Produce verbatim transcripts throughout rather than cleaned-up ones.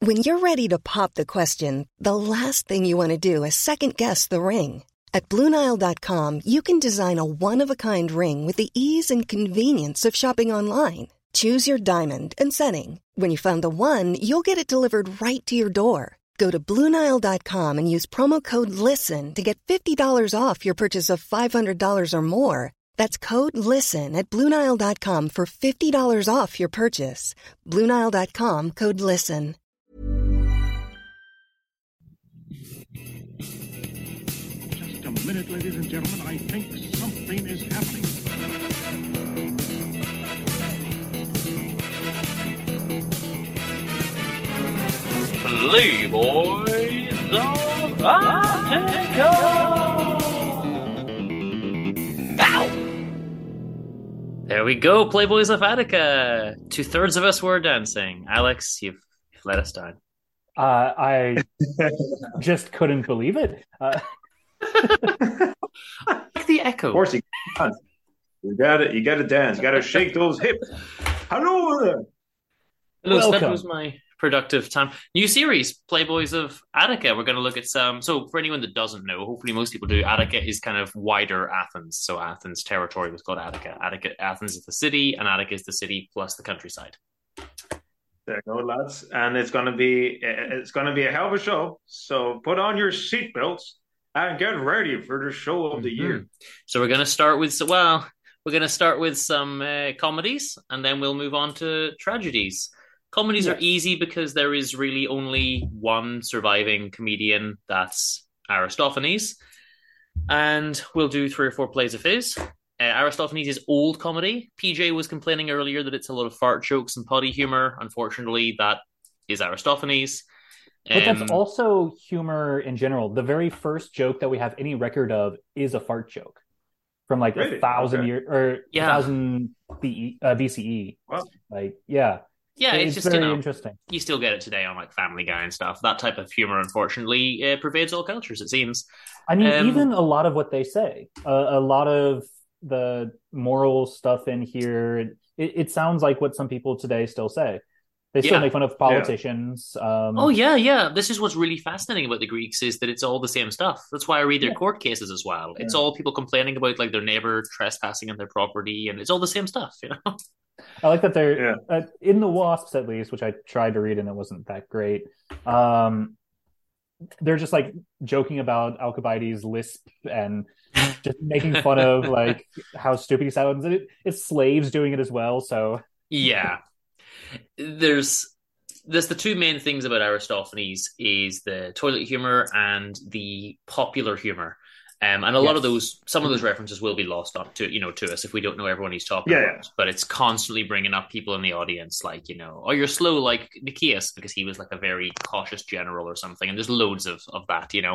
When you're ready to pop the question, the last thing you want to do is second-guess the ring. At Blue Nile dot com, you can design a one-of-a-kind ring with the ease and convenience of shopping online. Choose your diamond and setting. When you find the one, you'll get it delivered right to your door. Go to Blue Nile dot com and use promo code LISTEN to get fifty dollars off your purchase of five hundred dollars or more. That's code LISTEN at Blue Nile dot com for fifty dollars off your purchase. Blue Nile dot com, code LISTEN. Just a minute, ladies and gentlemen. I think something is happening. Playboys of Attica! Ow! There we go, Playboys of Attica. Two thirds of us were dancing. Alex, you've, you've let us down. Uh, I just couldn't believe it. Uh... like the echo. Of course, you can. You got it. You got to dance. You got to shake those hips. Hello there. Hello, that was my productive time. New series, Playboys of Attica. We're going to look at some. So, for anyone that doesn't know, hopefully most people do. Attica is kind of wider Athens. So, Athens territory was called Attica. Attica, Athens is the city, and Attica is the city plus the countryside. There you go, lads, and it's going to be it's going to be a hell of a show. So, put on your seatbelts and get ready for the show of the mm-hmm. year. So, we're going to start with well, we're going to start with some uh, comedies, and then we'll move on to tragedies. Comedies yes. are easy because there is really only one surviving comedian, that's Aristophanes. And we'll do three or four plays of his. Uh, Aristophanes is old comedy. P J was complaining earlier that it's a lot of fart jokes and potty humor. Unfortunately, that is Aristophanes. But um, that's also humor in general. The very first joke that we have any record of is a fart joke from like really? a thousand okay. years or yeah. a thousand B C E. Wow. Like, yeah. Yeah, it's, it's just, very you know, interesting. You still get it today on like Family Guy and stuff. That type of humor, unfortunately, uh, pervades all cultures, it seems. I mean, um, even a lot of what they say, uh, a lot of the moral stuff in here, it, it sounds like what some people today still say. They still yeah. make fun of politicians. Yeah. Um, oh, yeah, yeah. This is what's really fascinating about the Greeks is that it's all the same stuff. That's why I read their yeah. court cases as well. It's yeah. all people complaining about like their neighbor trespassing on their property, and it's all the same stuff, you know? I like that they're yeah. uh, in the Wasps, at least, which I tried to read and it wasn't that great. Um, they're just like joking about Alcibiades' lisp and just making fun of like how stupid he sounds. It, it's slaves doing it as well. So yeah, there's there's the two main things about Aristophanes is the toilet humor and the popular humor. Um, and a yes. lot of those, some of those references will be lost on to, you know, to us if we don't know everyone he's talking yeah, about. Yeah. But it's constantly bringing up people in the audience, like, you know, oh, you're slow like Nicias, because he was like a very cautious general or something. And there's loads of, of that, you know.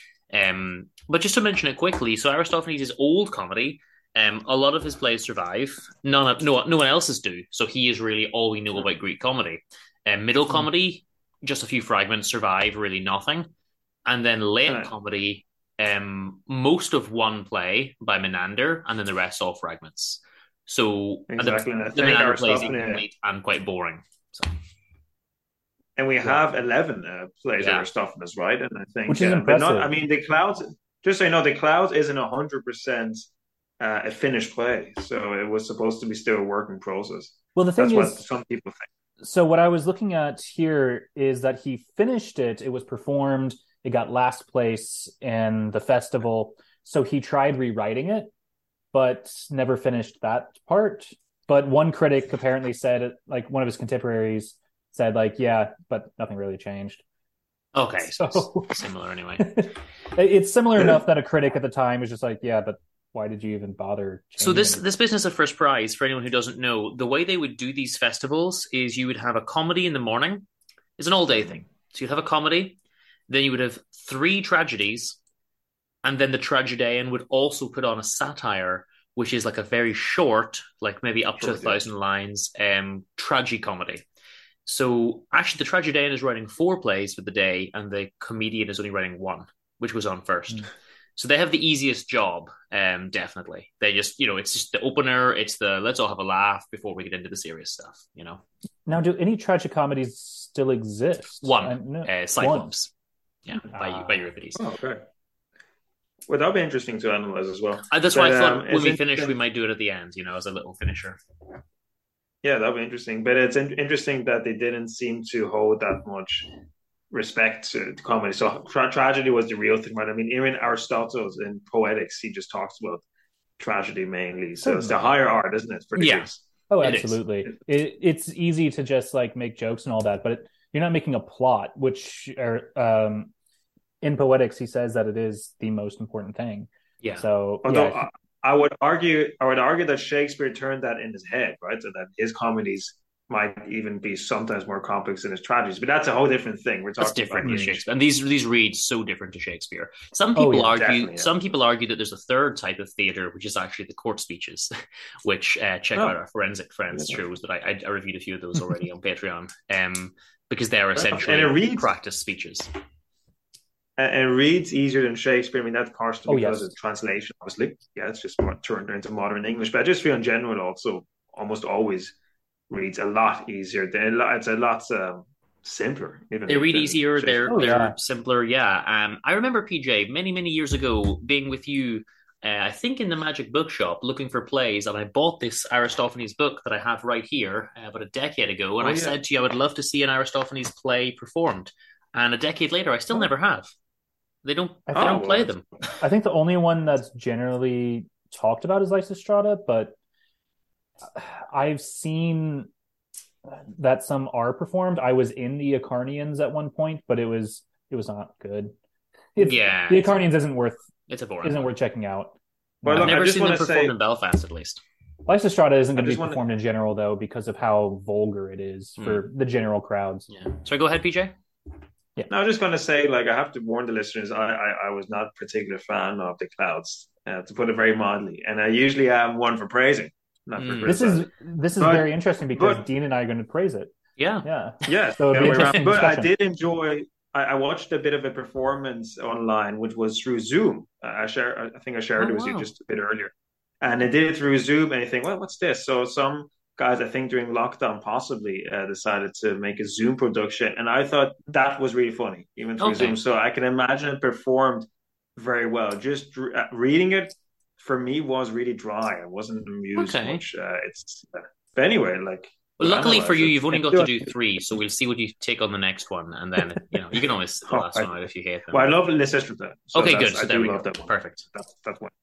Um, but just to mention it quickly, so Aristophanes is old comedy. Um, a lot of his plays survive. None of, no, no one else's do. So he is really all we know about Greek comedy. Um, middle mm. comedy, just a few fragments survive, really nothing. And then late right. comedy, Um, most of one play by Menander, and then the rest all fragments. So exactly. the, the Menander play is incomplete and quite boring. So. And we yeah. have eleven uh, plays yeah. that are Aristophanes, right? And I think, which is uh, impressive. But not, I mean, the Clouds. Just so you know, the Clouds isn't a hundred percent a finished play, so it was supposed to be still a work in process. Well, the thing That's is, what some people think. So what I was looking at here is that he finished it. It was performed. It got last place in the festival. So he tried rewriting it, but never finished that part. But one critic apparently said, like one of his contemporaries said, like, yeah, but nothing really changed. Okay, so, so similar anyway. It's similar enough that a critic at the time was just like, yeah, but why did you even bother? So this it? this business of First Prize, for anyone who doesn't know, the way they would do these festivals is you would have a comedy in the morning. It's an all-day thing. So you'd have a comedy, then you would have three tragedies, and then the tragedian would also put on a satire, which is like a very short, like maybe up to a thousand lines, um, tragicomedy. So actually the tragedian is writing four plays for the day, and the comedian is only writing one, which was on first. Mm. So they have the easiest job, um, definitely. They just, you know, it's just the opener. It's the let's all have a laugh before we get into the serious stuff, you know. Now, do any tragic comedies still exist? One, no, uh, Cyclops. One. Yeah, by, Ah. by Euripides. Oh, okay. Well, that'll be interesting to analyze as well. Uh, that's But, why I thought um, when it's we finish, interesting- we might do it at the end, you know, as a little finisher. Yeah, that'll be interesting. But it's in- interesting that they didn't seem to hold that much respect to, to comedy. So tra- tragedy was the real thing, right? I mean, even Aristotle in Poetics, he just talks about tragedy mainly. So it's the higher art, isn't it? For the Yeah. Greeks. Oh, It is. absolutely. It, it's easy to just like make jokes and all that, but it, you're not making a plot, which are, um, in Poetics, he says that it is the most important thing. Yeah. So, Although yeah, I, I would argue, I would argue that Shakespeare turned that in his head, right? So that his comedies might even be sometimes more complex than his tragedies. But that's a whole different thing. We're talking That's different about to Shakespeare, and these these read so different to Shakespeare. Some Oh, people yeah, argue, definitely, yeah. some people argue that there's a third type of theater, which is actually the court speeches, which uh, check Oh. out our Forensic Friends Yeah. shows that I, I, I reviewed a few of those already on Patreon, um, because they're And essentially it reads- practice speeches. And, and it reads easier than Shakespeare. I mean, that's partially Oh, because yes. of translation, obviously. Yeah, it's just more turned into modern English. But I just feel in general also almost always reads a lot easier. Than, it's a lot um, simpler. Even They read than easier. They're Oh, they're yeah. simpler. Yeah. Um, I remember P J many many years ago being with you. Uh, I think in the Magic Bookshop looking for plays, and I bought this Aristophanes book that I have right here uh, about a decade ago. And Oh, I yeah. said to you, I would love to see an Aristophanes play performed. And a decade later, I still Oh. never have. They don't. I They think- don't Oh, play well, them. I think the only one that's generally talked about is Lysistrata, but I've seen that some are performed. I was in the Acarnians at one point, but it was it was not good. It's, Yeah, the Acarnians isn't worth It's a boring. isn't one. worth checking out. Well, I've look, I never just seen them wanna performed say- in Belfast, at least. Lysistrata isn't I going to be just wanna- performed in general, though, because of how vulgar it is for the general crowds. Yeah. Sorry, go ahead, P J. No, I'm just going to say, like, I have to warn the listeners, I, I, I was not a particular fan of the Clouds, uh, to put it very mildly. And I usually am one for praising, not for Mm. This criticizing. is this is But- very interesting because but- Dean and I are going to praise it. Yeah. Yeah. Yeah, So it'd the be other way interesting around. But I discussion. did enjoy. I, I watched a bit of a performance online, which was through Zoom. Uh, I share. I think I shared Oh, it with wow. you just a bit earlier, and they did it through Zoom. And you think, well, what's this? So some guys, I think during lockdown, possibly uh, decided to make a Zoom production, and I thought that was really funny, even through Okay. Zoom. So I can imagine it performed very well. Just re- uh, reading it for me was really dry. I wasn't amused Okay. much. Uh, it's. Uh, but anyway, like. Well, luckily for analyze you, it. you've only got Do to it. do three, so we'll see what you take on the next one, and then you know you can always sit the Oh, last I- one out if you hate them. Well, I love Lysistrata. So okay, that's- good. So I there do we love go. that one. Perfect. That's that's one.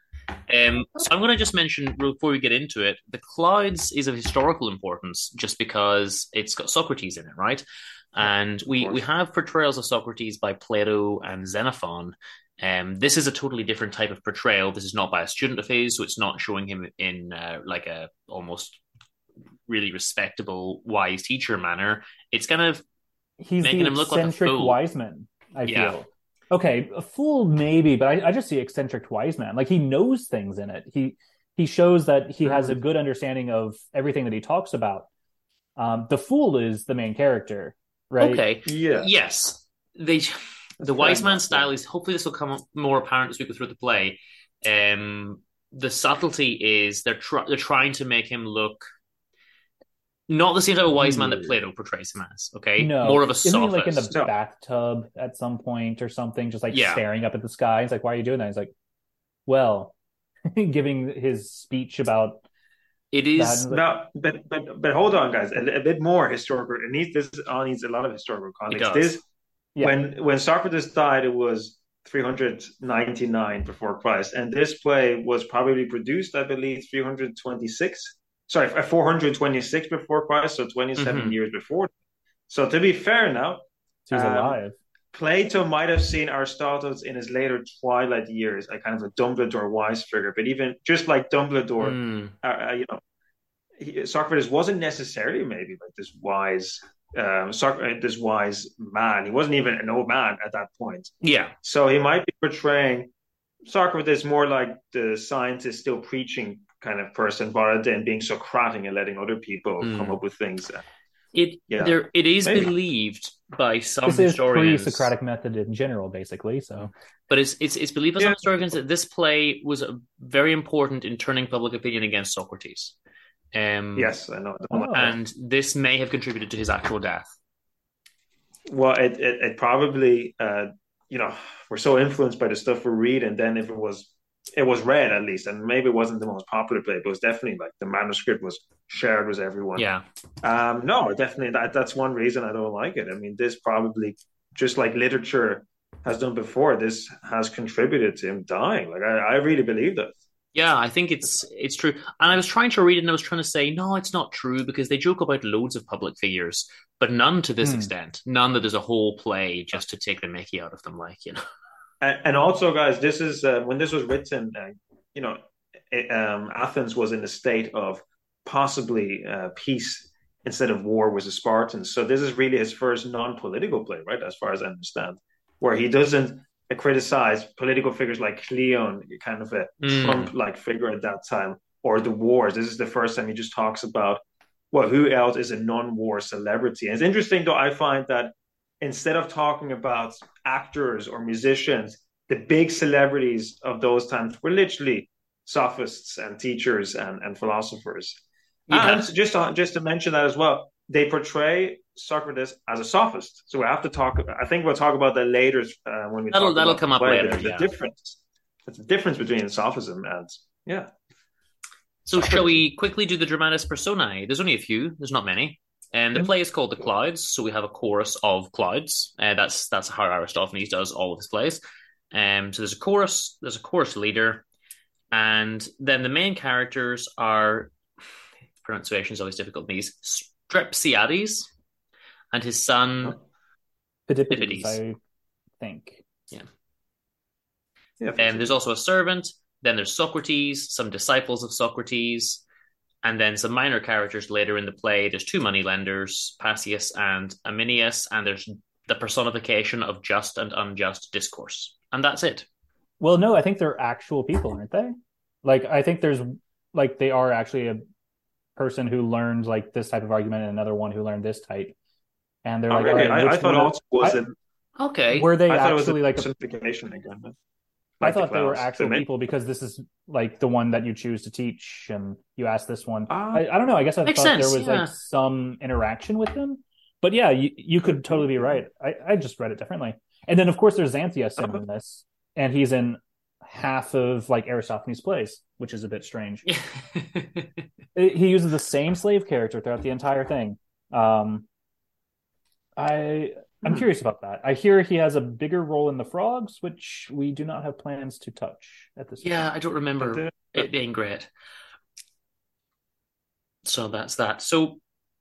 Um, so I'm going to just mention before we get into it, the Clouds is of historical importance just because it's got Socrates in it, right? And we course. we have portrayals of Socrates by Plato and Xenophon. Um, this is a totally different type of portrayal. This is not by a student of his, so it's not showing him in uh, like a almost really respectable, wise teacher manner. It's kind of He's Making the him look like a eccentric fool. wise man, I Yeah. feel. Okay, a fool maybe, but I, I just see eccentric wise man. Like he knows things in it. He he shows that he has a good understanding of everything that he talks about. Um, the fool is the main character, right? okay. Yeah. Yes, they the wise fair man enough, style yeah. is hopefully this will come more apparent as we go through the play. Um, the subtlety is they're tr- they're trying to make him look not the same type of wise man that Hmm. Plato portrays him as. Okay, No, more of a isn't he like in the sophist. No. bathtub at some point or something, just like Yeah. staring up at the sky? He's like, "Why are you doing that?" He's like, "Well," giving his speech about It that. is and like, No, but but but hold on, guys. A, a bit more historical. It needs this. All needs a lot of historical context. does. This Yeah. when when Socrates died, it was three hundred ninety-nine before Christ, and this play was probably produced, I believe, three hundred twenty-six. Sorry, four hundred twenty-six before Christ, so twenty-seven Mhm. years before. So to be fair now, he's um, alive. Plato might have seen Aristotle in his later twilight years, a kind of a Dumbledore wise figure, but even just like Dumbledore, Mm, uh, uh, you know, he, Socrates wasn't necessarily maybe like this wise, um, Soc- uh, this wise man. He wasn't even an old man at that point, yeah, so he might be portraying Socrates more like the scientist still preaching kind of person, rather than being Socratic and letting other people Mm. come up with things. It Yeah, there it is maybe. believed by some This is historians, pre-Socratic method in general, basically. So, but it's it's it's believed by some Yeah. historians that this play was uh, very important in turning public opinion against Socrates. Um, Yes, I know. oh, and this may have contributed to his actual death. Well, it it, it probably uh, you know, we're so influenced by the stuff we read, and then if it was it was read at least, and maybe it wasn't the most popular play, but it was definitely like the manuscript was shared with everyone. Yeah, Um, no, definitely that that's one reason I don't like it. I mean, this probably just like literature has done before, this has contributed to him dying. Like I, I really believe that. yeah, I think it's it's true. And I was trying to read it, and I was trying to say, no, it's not true because they joke about loads of public figures, but none to this Hmm. extent. None that there's a whole play just to take the mickey out of them, like you know. And, and also, guys, this is uh, when this was written. Uh, you know, it, um, Athens was in a state of possibly uh, peace instead of war with the Spartans. So this is really his first non-political play, right? As far as I understand, where he doesn't uh, criticize political figures like Cleon, kind of a Mm. Trump-like figure at that time, or the wars. This is the first time he just talks about, well, who else is a non-war celebrity? And it's interesting, though, I find that instead of talking about actors or musicians, the big celebrities of those times were literally sophists and teachers and, and philosophers. Yeah. And just to, just to mention that as well, they portray Socrates as a sophist. So we have to talk. I think we'll talk about that later uh, when we That'll- talk that'll about come the up play. later, There's yeah. a difference. There's a difference between sophism and yeah. So shall we quickly do the dramatis personae? There's only a few. There's not many. And the Yeah. play is called The Clouds, so we have a chorus of clouds. Uh, that's that's how Aristophanes does all of his plays. Um, so there's a chorus, there's a chorus leader, and then the main characters are, pronunciation is always difficult in these, Strepsiades and his son. Phidippides, Phidippides. I think. Yeah. And there's also a servant. Then there's Socrates, some disciples of Socrates, and then some minor characters later in the play. There's two moneylenders, Passius and Aminius, and there's the personification of just and unjust discourse. And that's it. Well, no, I think they're actual people, aren't they? Like, I think there's like they are actually a person who learned like this type of argument and another one who learned this type, and they're Oh, like, really? all right, I, I which thought one- also was I- it. Okay. were they I thought it was actually a like a personification again. I Like the thought they were clouds. actual So maybe- people because this is like the one that you choose to teach, and you ask this one. Ah. I, I don't know. I guess I Makes thought sense, there was yeah. like some interaction with them, but yeah, you, you could totally be right. I, I just read it differently. And then of course there's Xanthias in Uh-huh. this, and he's in half of like Aristophanes' plays, which is a bit strange. It- he uses the same slave character throughout the entire thing. Um, I I'm Hmm. curious about that. I hear he has a bigger role in the frogs, which we do not have plans to touch at this Yeah, point. I don't remember it being great. So that's that. So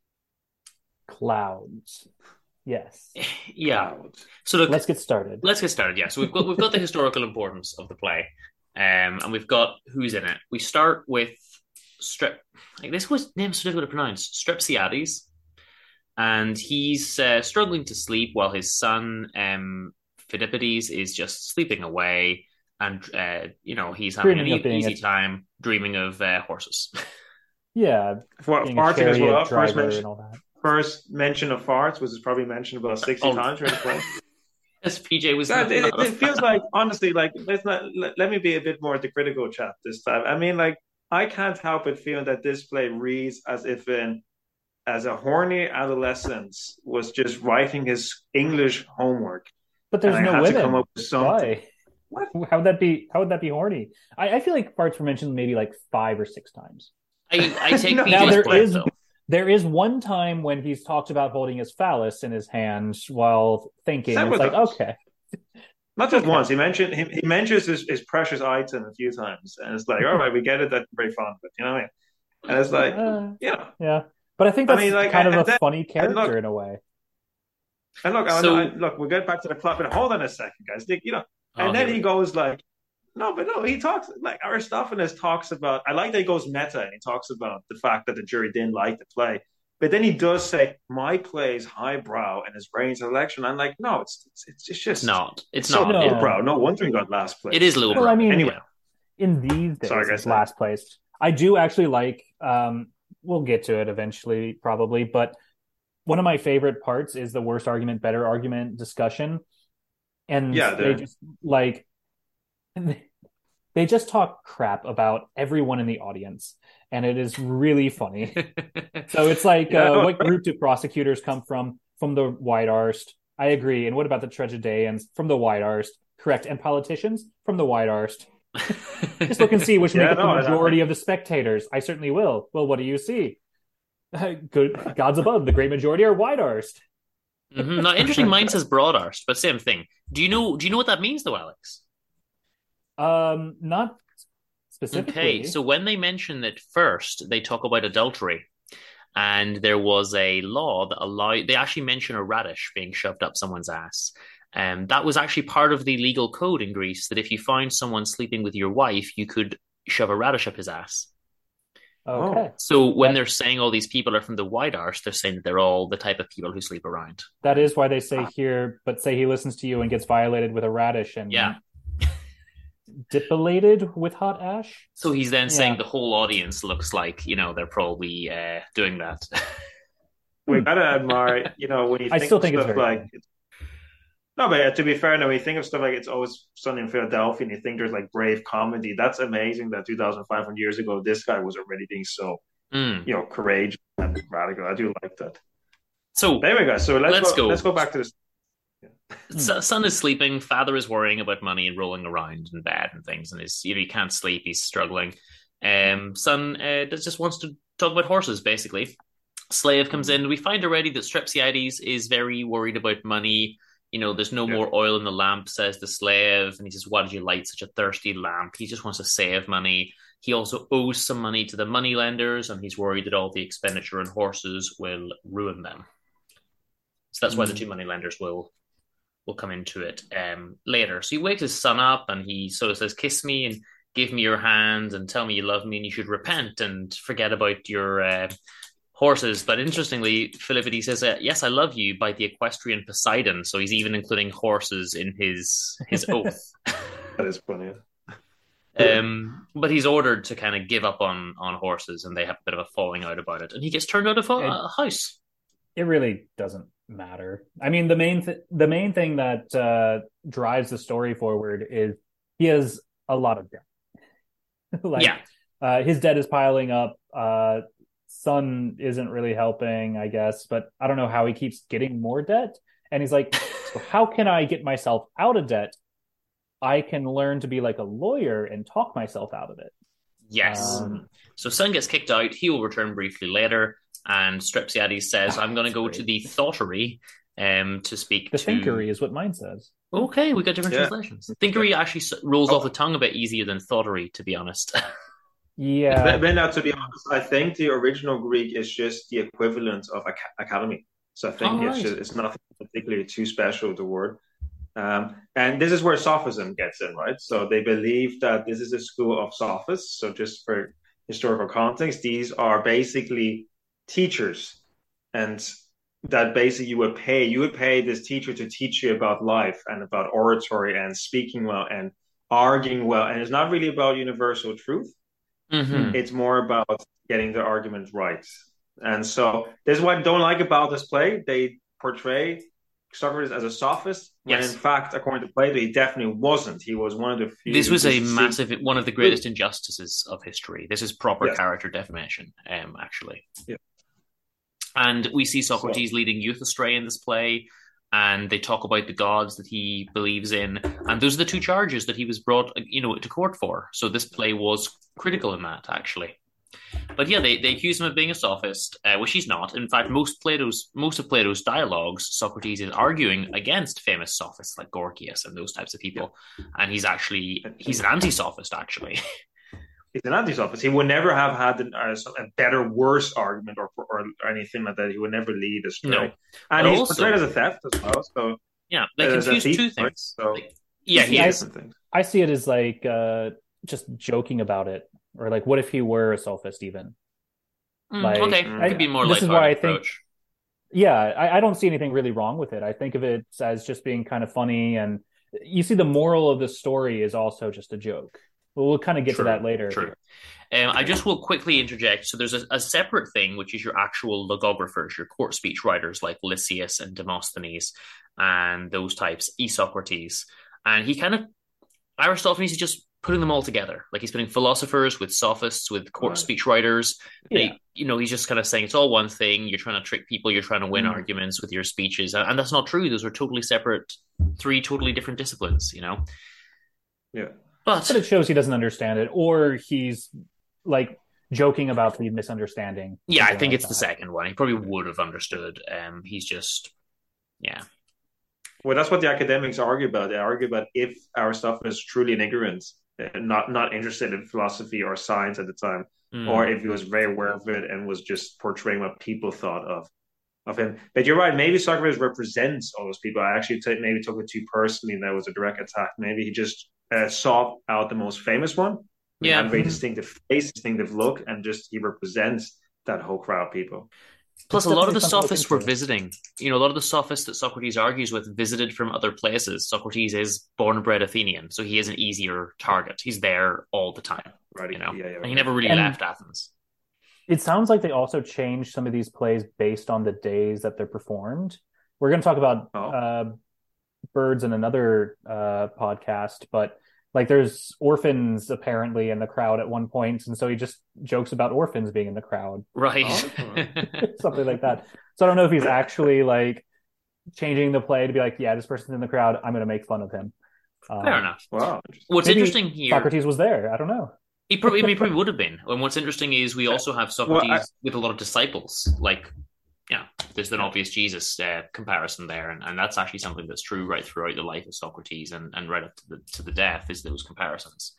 Clouds. Yes. yeah. Clouds. So look, Let's get started. let's get started. Yeah, so we've got we've got the historical importance of the play, um, and we've got who's in it. We start with Strep. Like this was name's so difficult to pronounce. Strepsiades, and he's uh, struggling to sleep while his son um, Phidippides is just sleeping away, and uh, you know he's having Dreaming an of e- being easy a- time dreaming of uh, horses. Yeah, For being a farting as chariot well. First driver mention, and all that. first mention of farts was probably mentioned about sixty Oh. times during the play. As P J was, God, it, not a it feels fan. like honestly, like let's not let, let me be a bit more the critical chap this time. I mean, like I can't help but feeling that this play reads as if an as a horny adolescent was just writing his English homework. But there's and I no had to women. come up with something. Why? What? How would that be? How would that be horny? I, I feel like farts were mentioned maybe like five or six times. I, I take No. P J's Now there point is though. there is one time when he's talked about holding his phallus in his hand while thinking. Several It's like times. okay, Not just Okay. once. He mentioned he, he mentions his, his precious item a few times, and it's like, all right, we get it. That you're very fond of it. You know what I mean? And it's like, Uh, yeah. yeah. But I think I that's mean, like, kind and of a then- funny character look- in a way. And look, I- So- I, look, we'll get back to the plot, but hold on a second, guys. Like, you know, and Oh, then here he we- goes like, no, but no, he talks like Aristophanes talks about. I like that he goes meta and he talks about the fact that the jury didn't like the play, but then he does say my play is highbrow and his brain's intellectual. I'm like, no, it's it's, it's just It's not. It's so not. No. lowbrow. No wonder he got last place. It is low. Well, I mean, anyway. In these days, Sorry, guys. it's last place. I do actually like. Um, we'll get to it eventually, probably, but one of my favorite parts is the worst argument, better argument discussion. And Yeah, they the, just like they just talk crap about everyone in the audience, and it is really funny. So it's like, yeah, uh, no, what group do prosecutors come from? From the White Arst. I agree. And what about the Tragedians? From the White Arst. Correct. And politicians? From the White Arst. Just look and see which yeah, make up no, the majority exactly. of the spectators. I certainly will. Well, what do you see? Good gods above, the great majority are White Arst. Mm-hmm. Now, interesting. Mine says broad arse, but same thing. Do you know? Do you know what that means, though, Alex? Um, not Okay, specifically. so when they mention it first, they talk about adultery, and there was a law that allowed. They actually mention a radish being shoved up someone's ass. And that was actually part of the legal code in Greece that if you found someone sleeping with your wife, you could shove a radish up his ass. Okay. Oh, So when That they're saying all these people are from the White Arse, they're saying that they're all the type of people who sleep around. that is why they say here, but say he listens to you and gets violated with a radish Yeah. and depilated with hot ash. So he's then saying Yeah. the whole audience looks like, you know, they're probably uh, doing that. we gotta admire, you know, when you I think still of think it's stuff very like funny. no, but uh, to be fair, now when you think of stuff like It's Always Sunny in Philadelphia, and you think there's like brave comedy. That's amazing that two thousand five hundred years ago, this guy was already being so, Mm. you know, courageous and radical. I do like that. So But anyway, guys, so let's let's go. go. Let's go back to this. S- son is sleeping. Father is worrying about money and rolling around in bed and things, and is you know he can't sleep. He's struggling. Um, son uh, just wants to talk about horses. Basically, slave comes in. We find already that Strepsiades is very worried about money. You know, there's no Yeah. more oil in the lamp, says the slave, and he says, "Why did you light such a thirsty lamp?" He just wants to save money. He also owes some money to the money lenders, and he's worried that all the expenditure on horses will ruin them. So that's why the two money lenders will will come into it um, later. So he wakes his son up and he sort of says, "Kiss me and give me your hand and tell me you love me and you should repent and forget about your uh, horses." But interestingly, Philippides says, uh, "Yes, I love you" by the equestrian Poseidon. So he's even including horses in his his oath. That is funny. Um, but he's ordered to kind of give up on on horses, and they have a bit of a falling out about it. And he gets turned out of a, It, a house. it really doesn't matter. I mean, the main th- the main thing that uh, drives the story forward is he has a lot of debt. Like, Yeah, uh, his debt is piling up. Uh, son isn't really helping, I guess, but I don't know how he keeps getting more debt. And he's like, so how can I get myself out of debt? I can learn to be like a lawyer and talk myself out of it. yes. Um, So son gets kicked out. He will return briefly later, and Strepsiades says, "I'm going to go Great. to the Thottery um, to speak the to." thinkery is what mine says. Okay, we got different Yeah. translations. Thinkery actually s- rolls Oh. off the tongue a bit easier than Thottery, to be honest. Yeah, But, but now, to be honest, I think the original Greek is just the equivalent of ac- academy. So I think All it's right. just, it's nothing particularly too special, the word. Um, and this is where Sophism gets in, right? So they believe that this is a school of sophists. So just for historical context, these are basically teachers, and that basically you would pay you would pay this teacher to teach you about life and about oratory and speaking well and arguing well. And it's not really about universal truth. Mm-hmm. It's more about getting the argument right. And so this is what I don't like about this play. They portray Socrates as a sophist, when Yes. in fact, according to Plato, he definitely wasn't. He was one of the few. This was who a just massive, one of the greatest injustices of history. This is proper Yes. character defamation, um, actually. Yeah. And we see Socrates leading youth astray in this play, and they talk about the gods that he believes in, and those are the two charges that he was brought, you know, to court for. So this play was critical in that, actually. But yeah, they, they accuse him of being a sophist, uh, which he's not. In fact, most Plato's most of Plato's dialogues, Socrates is arguing against famous sophists like Gorgias and those types of people, and he's actually he's an anti-sophist, actually. He's an anti-sophist. He would never have had an, uh, a better, worse argument or, or or anything like that. He would never lead astray. No. And But he's also- portrayed as a theft as well. So Yeah, they as a confuse thief, two right? things. So Like, yeah, he I- is. different things. I see it as like uh, just joking about it, or like, what if he were a sophist even? Mm, Like, okay, I- it could be more this is lighthearted why I think- approach. Yeah, I, I don't see anything really wrong with it. I think of it as just being kind of funny, and you see the moral of the story is also just a joke. Well, we'll kind of get True, to that later. True. Um, I just will quickly interject. So there's a, a separate thing, which is your actual logographers, your court speech writers like Lysias and Demosthenes and those types, Isocrates. And he kind of, Aristophanes is just putting them all together. Like he's putting philosophers with sophists, with court Right. speech writers. Yeah. They, you know, he's just kind of saying it's all one thing. You're trying to trick people. You're trying to win Mm. arguments with your speeches. And, and that's not true. Those are totally separate, three totally different disciplines, you know? Yeah. But, But it shows he doesn't understand it, or he's like joking about the misunderstanding. yeah, I something think like it's the that. second one. He probably would have understood. Um, he's just, yeah. Well, that's what the academics argue about. They argue about if Aristophanes is truly an ignorant, uh, not not interested in philosophy or science at the time, Mm. or if he was very aware of it and was just portraying what people thought of of him. But you're right. Maybe Socrates represents all those people. I actually t- maybe took it too personally, and that was a direct attack. Maybe he just uh, sought out the most famous one. He Yeah. had a very distinctive face, distinctive look, and just he represents that whole crowd of people. Plus, a It's lot of the definitely something to look sophists were into. visiting. You know, a lot of the sophists that Socrates argues with visited from other places. Socrates is born and bred Athenian, so he is an easier target. He's there all the time, Right? you know. Yeah, yeah. And he never really And- left Athens. It sounds like they also changed some of these plays based on the days that they're performed. We're going to talk about Oh. uh, birds in another uh, podcast, but like there's orphans apparently in the crowd at one point, and so he just jokes about orphans being in the crowd, Right. Oh. something like that. So I don't know if he's actually like changing the play to be like, yeah, this person's in the crowd, I'm going to make fun of him. Um, Fair enough. Wow. What's maybe interesting here, Socrates was there. I don't know. he probably, I mean, he probably would have been. And what's interesting is we also have Socrates Well, I- with a lot of disciples. Like, yeah, there's an obvious Jesus uh, comparison there, and, and that's actually something that's true right throughout the life of Socrates and, and right up to the to the death is those comparisons.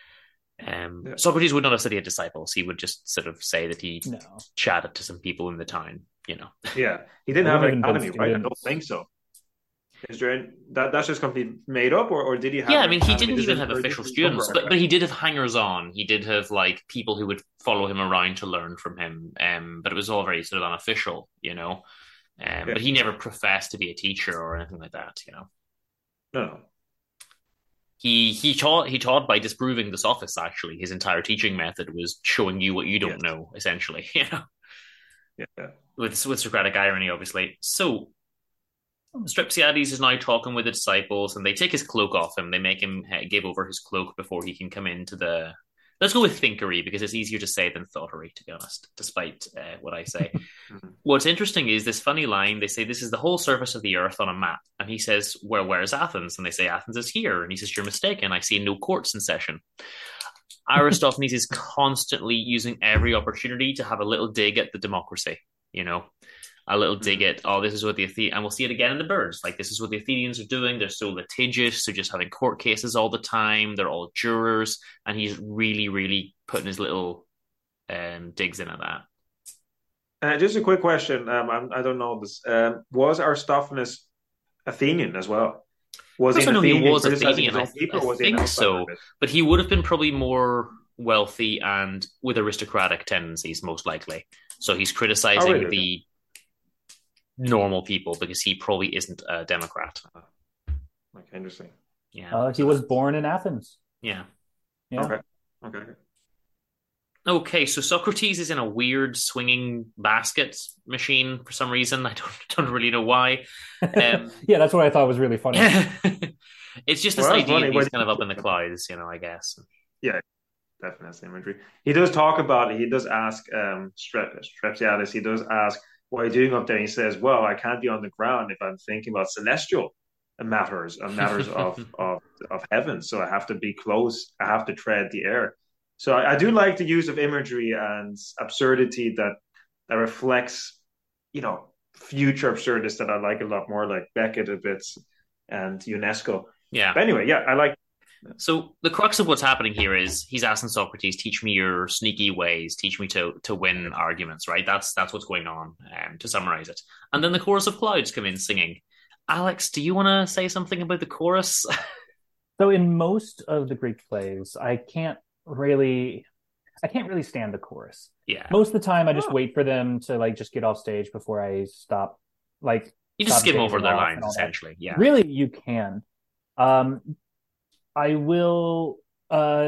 Um, Yeah. Socrates would not have said he had disciples. He would just sort of say that he No. chatted to some people in the town. You know, Yeah, he didn't I have an wouldn't even academy, build right? I don't students. think so. Is there any, that that's just completely made up, or, or did he have? yeah. I an mean, he academy? didn't Does even it- have or did official he students, cover but but he did have hangers on. He did have like people who would follow him around to learn from him. Um, but it was all very sort of unofficial, you know. Um, Yeah. but he never professed to be a teacher or anything like that, you know. No, no. He he taught he taught by disproving the sophists. Actually, his entire teaching method was showing you what you don't Yes. know, essentially. You know, Yeah. with with Socratic irony, obviously. So Strepsiades is now talking with the disciples, and they take his cloak off him. They make him uh, give over his cloak before he can come into the. Let's go with thinkery because it's easier to say than thoughterry, to be honest. Despite uh, what I say, Mhm. what's interesting is this funny line. They say this is the whole surface of the earth on a map, and he says, "Where where's Athens?" And they say Athens is here, and he says, "You're mistaken. I see no courts in session." Aristophanes is constantly using every opportunity to have a little dig at the democracy, you know, a little dig at, oh, this is what the Athe- and we'll see it again in the birds. Like, this is what the Athenians are doing. They're so litigious. They're just having court cases all the time. They're all jurors. And he's really, really putting his little um, digs in at that. Uh, just a quick question. Um, I'm, I don't know this. Um, was Aristophanes Athenian as well? Was Of course he I an know he Athenian was criticizing Athenian. his own I, people, I or was he an think outsider so. of it? But he would have been probably more wealthy and with aristocratic tendencies, most likely. So he's criticizing Oh, really? the normal people because he probably isn't a Democrat. Okay, interesting. Yeah. Uh, he was born in Athens. Yeah. Yeah. Okay. Okay. Okay, so Socrates is in a weird swinging basket machine for some reason. I don't don't really know why. Um, Yeah, that's what I thought was really funny. it's just this Well, that's idea funny. that he's What- kind of up in the clouds, you know, I guess. Definitely that's the imagery. He does talk about it. He does ask um, Strep- Strepsiades, he does ask, what are you doing up there? And he says, well, I can't be on the ground if I'm thinking about celestial matters and matters of, of, of heaven. So I have to be close. I have to tread the air. So I, I do like the use of imagery and absurdity that, that reflects, you know, future absurdists that I like a lot more, like Beckett a bit and UNESCO. Yeah. But anyway, yeah, I like So the crux of what's happening here is he's asking Socrates, teach me your sneaky ways, teach me to to win arguments, right? That's that's what's going on, um, to summarize it. And then the chorus of clouds come in singing. Alex, do you want to say something about the chorus? So in most of the Greek plays, I can't really, I can't really stand the chorus. Yeah. Most of the time, I just Oh. wait for them to like just get off stage before I stop. Like You just stop skim over gazing their off lines, and all that. essentially. Yeah. Really, you can. Um, I will uh,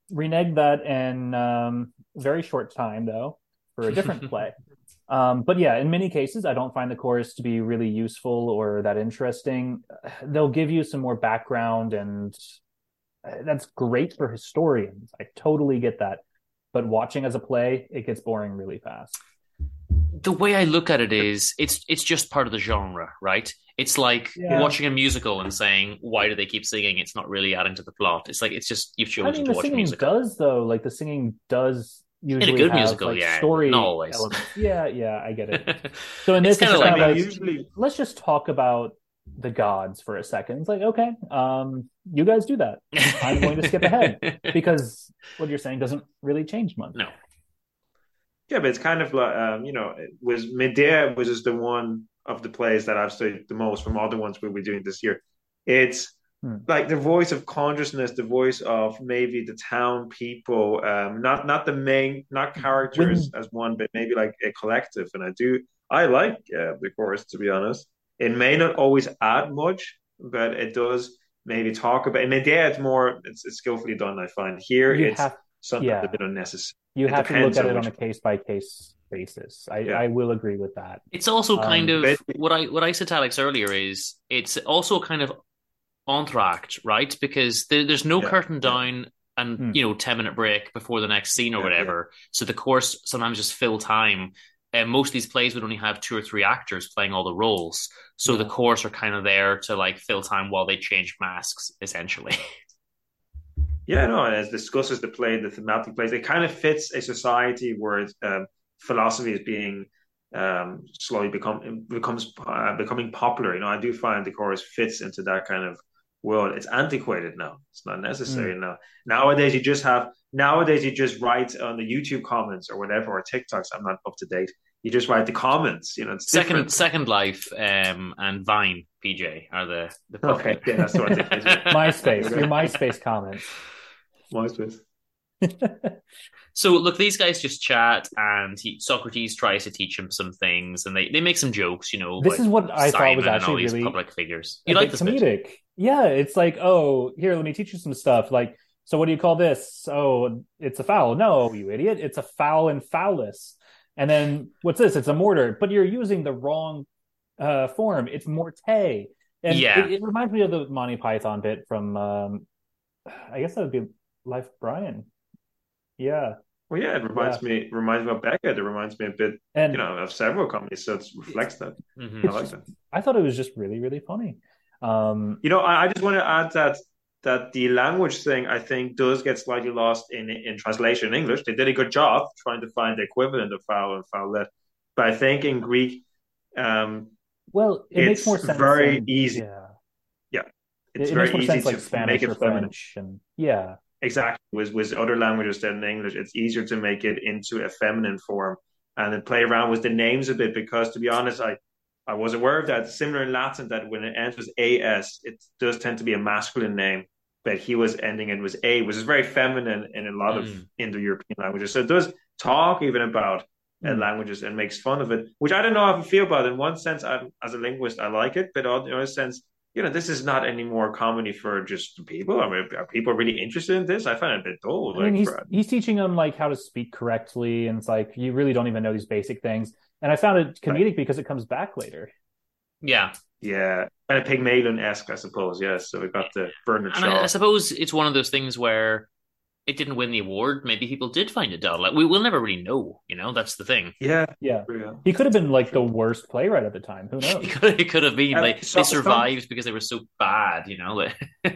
reneged that in um, very short time, though, for a different play. Um, but yeah, in many cases, I don't find the chorus to be really useful or that interesting. They'll give you some more background, and that's great for historians. I totally get that. But watching as a play, it gets boring really fast. The way I look at it is, it's it's just part of the genre, right? It's like Yeah. watching a musical and saying, "Why do they keep singing?" It's not really adding to the plot. It's like it's just you've chosen I mean, to the watch a singing musical. does, though. Like, the singing does usually good have, musical, like, yeah, story not always. elements. Yeah, yeah, I get it. So in It's this, it's kinda kind of like- like, usually let's just talk about the gods for a second. It's like, okay, um, you guys do that. I'm going to skip ahead because what you're saying doesn't really change much. No. Yeah, but it's kind of like um, you know, it was Medea was just the one of the plays that I've studied the most from all the ones we'll be doing this year. It's Hmm. like the voice of consciousness, the voice of maybe the town people, um, not not the main, not characters as one, but maybe like a collective. And I do, I like uh, the chorus, to be honest. It may not always add much, but it does maybe talk about. In Medea, it's more, it's, it's skillfully done. I find here You it's have- sometimes yeah. a bit unnecessary. You It have to look depends at on it on which- a case by case basis. I, Yeah. I will agree with that. It's also kind Um, of but- what I what I said to Alex earlier is it's also kind of entr'acte, right? Because there, there's no Yeah, curtain yeah. down and Hmm. you know ten minute break before the next scene or Yeah, whatever. So the course sometimes just fill time. And most of these plays would only have two or three actors playing all the roles, so the Yeah. chorus are kind of there to like fill time while they change masks, essentially. Yeah, no, and it discusses the play, the thematic plays. It kind of fits a society where it's, um, philosophy is being um, slowly become becomes uh, becoming popular. You know, I do find the chorus fits into that kind of world. It's antiquated now. It's not necessary now. Nowadays, you just have nowadays you just write on the YouTube comments or whatever or TikToks. I'm not up to date. You just write the comments. You know, it's Second different. Second Life um, and Vine, P J, are the the popular. Okay, yeah, that's what it is. MySpace, your MySpace comments. MySpace. So look, these guys just chat, and he, Socrates tries to teach him some things, and they, they make some jokes, you know. This like is what I thought was Simon and all actually these really public figures. a You like bit this bit? comedic. Yeah, it's like, oh, here, let me teach you some stuff. Like, so what do you call this? Oh, it's a foul. No, you idiot. It's a foul and foulus. And then what's this? It's a mortar, but you're using the wrong uh, form. It's morte. And Yeah. it, it reminds me of the Monty Python bit from, um, I guess that would be Life of Brian. Yeah. Well, yeah, it reminds me reminds me of Beckett. It reminds me a bit, And you know, of several companies, so it reflects that. Mhm. I like that. I thought it was just really, really funny. Um, You know, I, I just want to add that that the language thing I think does get slightly lost in in translation in English. They did a good job trying to find the equivalent of foul and foulet, but I think in Greek, um, well, it makes It's more sense. very in- easy. Yeah. it's it, it very makes more easy sense to like Spanish make it or feminine. French. And yeah. Exactly, with with other languages than English, it's easier to make it into a feminine form and then play around with the names a bit. Because to be honest, I I was aware of that. Similar in Latin, that when it ends with as, it does tend to be a masculine name, but he was ending it with a, which is very feminine in a lot of Mm. Indo-European languages. So it does talk even about uh, Mm. languages and makes fun of it, which I don't know how I feel about. In one sense, I'm, as a linguist, I like it, but in another sense, you know, this is not any more comedy for just people. I mean, are people really interested in this? I find it a bit dull. I mean, like, he's for- he's teaching them like how to speak correctly, and it's like you really don't even know these basic things. And I found it comedic because it comes back later. Yeah, yeah, kind of Pygmalion-esque, I suppose. Yes, so we got the Bernard and I, I Shaw. suppose it's one of those things where it didn't win the award. Maybe people did find it dull. Like we will never really know. You know, that's the thing. Yeah, Yeah, yeah. he could have been like the worst playwright at the time. Who knows? It could, it could have been Uh, like so- they survived because they were so bad. You know. like-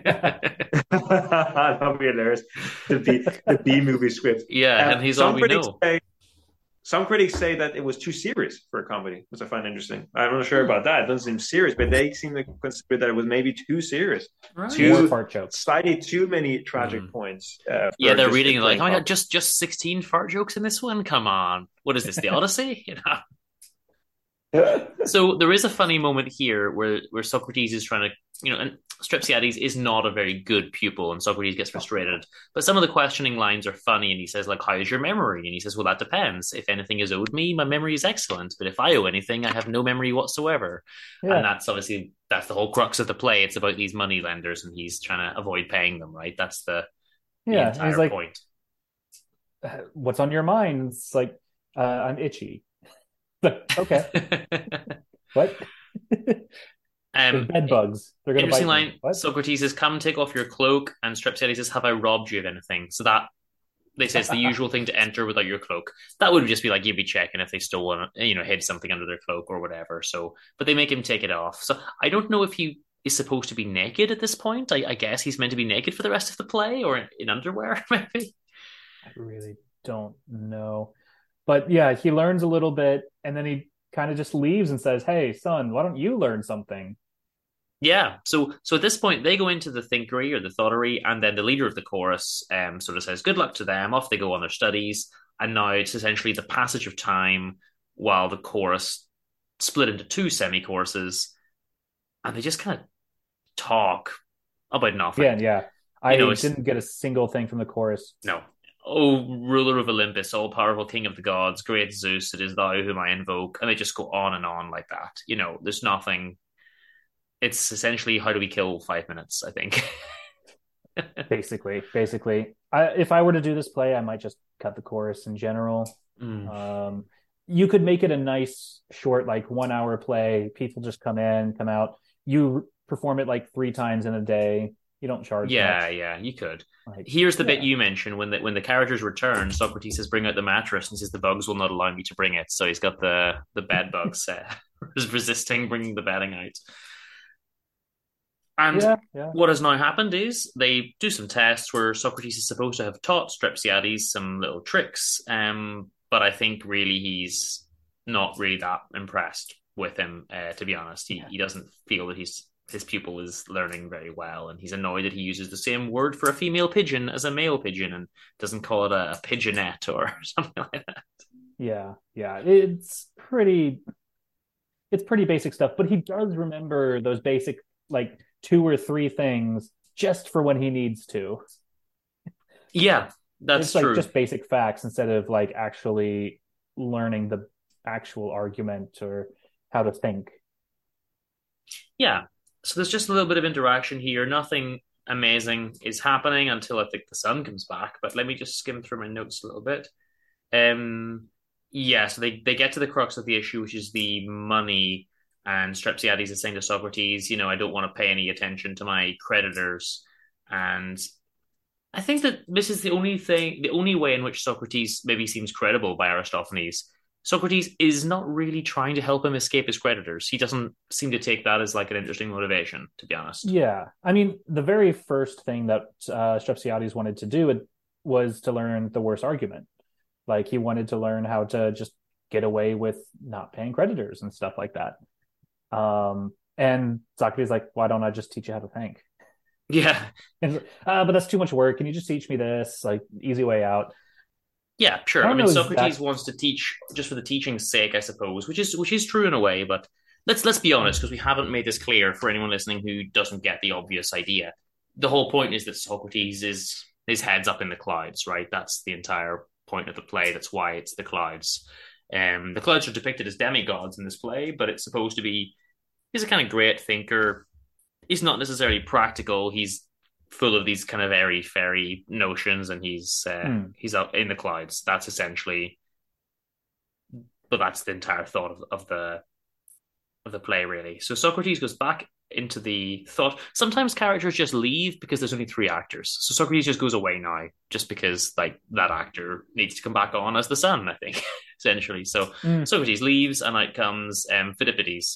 That'd be hilarious. The B, the B movie script. yeah, Um, and he's some all we critics know. Say, some critics say that it was too serious for a comedy, which I find interesting. I'm not Hmm. sure about that. It doesn't seem serious, but they seem to consider that it was maybe too serious. Right. Two- More fart jokes. Slightly too many tragic Mm. points. Uh, for Yeah, they're just reading a it like, oh my plain god, just just sixteen fart jokes in this one. Come on, what is this? The Odyssey? You know. comedy. So there is a funny moment here where where Socrates is trying to, you know, and Strepsiades is not a very good pupil, and Socrates gets frustrated. But some of the questioning lines are funny, and he says, like, "How's your memory?" And he says, "Well, that depends. If anything is owed me, my memory is excellent. But if I owe anything, I have no memory whatsoever." Yeah. And that's obviously that's the whole crux of the play. It's about these money lenders, and he's trying to avoid paying them. Right? That's the the Yeah, entire he's like, point. "What's on your mind?" It's like, uh, "I'm itchy." But okay, what? There's um, bed bugs. They're gonna Interesting bite me. line. What? Socrates says, "Come, take off your cloak." And Strepsiades says, "Have I robbed you of anything?" So that they say it's the usual thing to enter without your cloak. That would just be like you'd be checking if they stole, you know, hid something under their cloak or whatever. So, but they make him take it off. So I don't know if he is supposed to be naked at this point. I, I guess he's meant to be naked for the rest of the play or in, in underwear, maybe. I really don't know. But yeah, he learns a little bit and then he kind of just leaves and says, "Hey, son, why don't you learn something?" Yeah. So so at this point they go into the thinkery or the thoughtery, and then the leader of the chorus um sort of says, "Good luck to them." Off they go on their studies, and now it's essentially the passage of time while the chorus split into two semi-choruses, and they just kind of talk about nothing. Yeah, yeah. I You know, it's didn't get a single thing from the chorus. no. Oh, ruler of Olympus, all powerful king of the gods, great Zeus, it is thou whom I invoke. And they just go on and on like that. You know, there's nothing. It's essentially how do we kill five minutes, I think. Basically, basically. I, if I were to do this play, I might just cut the chorus in general. Mm. Um, you could make it a nice, short, like one hour play. People just come in, come out. You perform it like three times in a day. You don't charge Yeah, much. yeah, you could. Like, Here's the yeah. bit you mentioned when the when the characters return. Socrates says, "Bring out the mattress," and says, "The bugs will not allow me to bring it." So he's got the the bed bugs uh, resisting bringing the bedding out. And Yeah, yeah. what has now happened is they do some tests where Socrates is supposed to have taught Strepsiades some little tricks, um, but I think really he's not really that impressed with him. Uh, to be honest, he Yeah. he doesn't feel that he's his pupil is learning very well, and he's annoyed that he uses the same word for a female pigeon as a male pigeon and doesn't call it a, a pigeonette or something like that. Yeah, yeah. It's pretty it's pretty basic stuff, but he does remember those basic like two or three things just for when he needs to. Yeah, that's It's like true. just basic facts instead of like actually learning the actual argument or how to think. Yeah. So there's just a little bit of interaction here. Nothing amazing is happening until I think the sun comes back. But let me just skim through my notes a little bit. Um, yeah, so they, they get to the crux of the issue, which is the money. And Strepsiades is saying to Socrates, you know, I don't want to pay any attention to my creditors. And I think that this is the only thing, the only way in which Socrates maybe seems credible by Aristophanes. Socrates is not really trying to help him escape his creditors. He doesn't seem to take that as like an interesting motivation, to be honest. Yeah. I mean, the very first thing that uh, Strepsiades wanted to do was to learn the worst argument. Like he wanted to learn how to just get away with not paying creditors and stuff like that. Um, and Socrates is like, why don't I just teach you how to think? Yeah. And, uh, but that's too much work. Can you just teach me this? Like, easy way out. Yeah, sure. I I, don't mean, know Socrates that- wants to teach just for the teaching's sake, I suppose, which is which is true in a way. But let's let's be honest, because we haven't made this clear for anyone listening who doesn't get the obvious idea. The whole point is that Socrates is his head's up in the clouds, right? That's the entire point of the play. That's why it's the clouds. Um, the clouds are depicted as demigods in this play, but it's supposed to be he's a kind of great thinker. He's not necessarily practical. He's full of these kind of airy fairy notions, and he's uh, Hmm. he's up in the clouds. That's essentially, but that's the entire thought of, of the of the play, really. So Socrates goes back into the thought. Sometimes characters just leave because there's only three actors. So Socrates just goes away now, just because like that actor needs to come back on as the sun, I think, essentially. So Mm. Socrates leaves, and out comes um, Phidippides.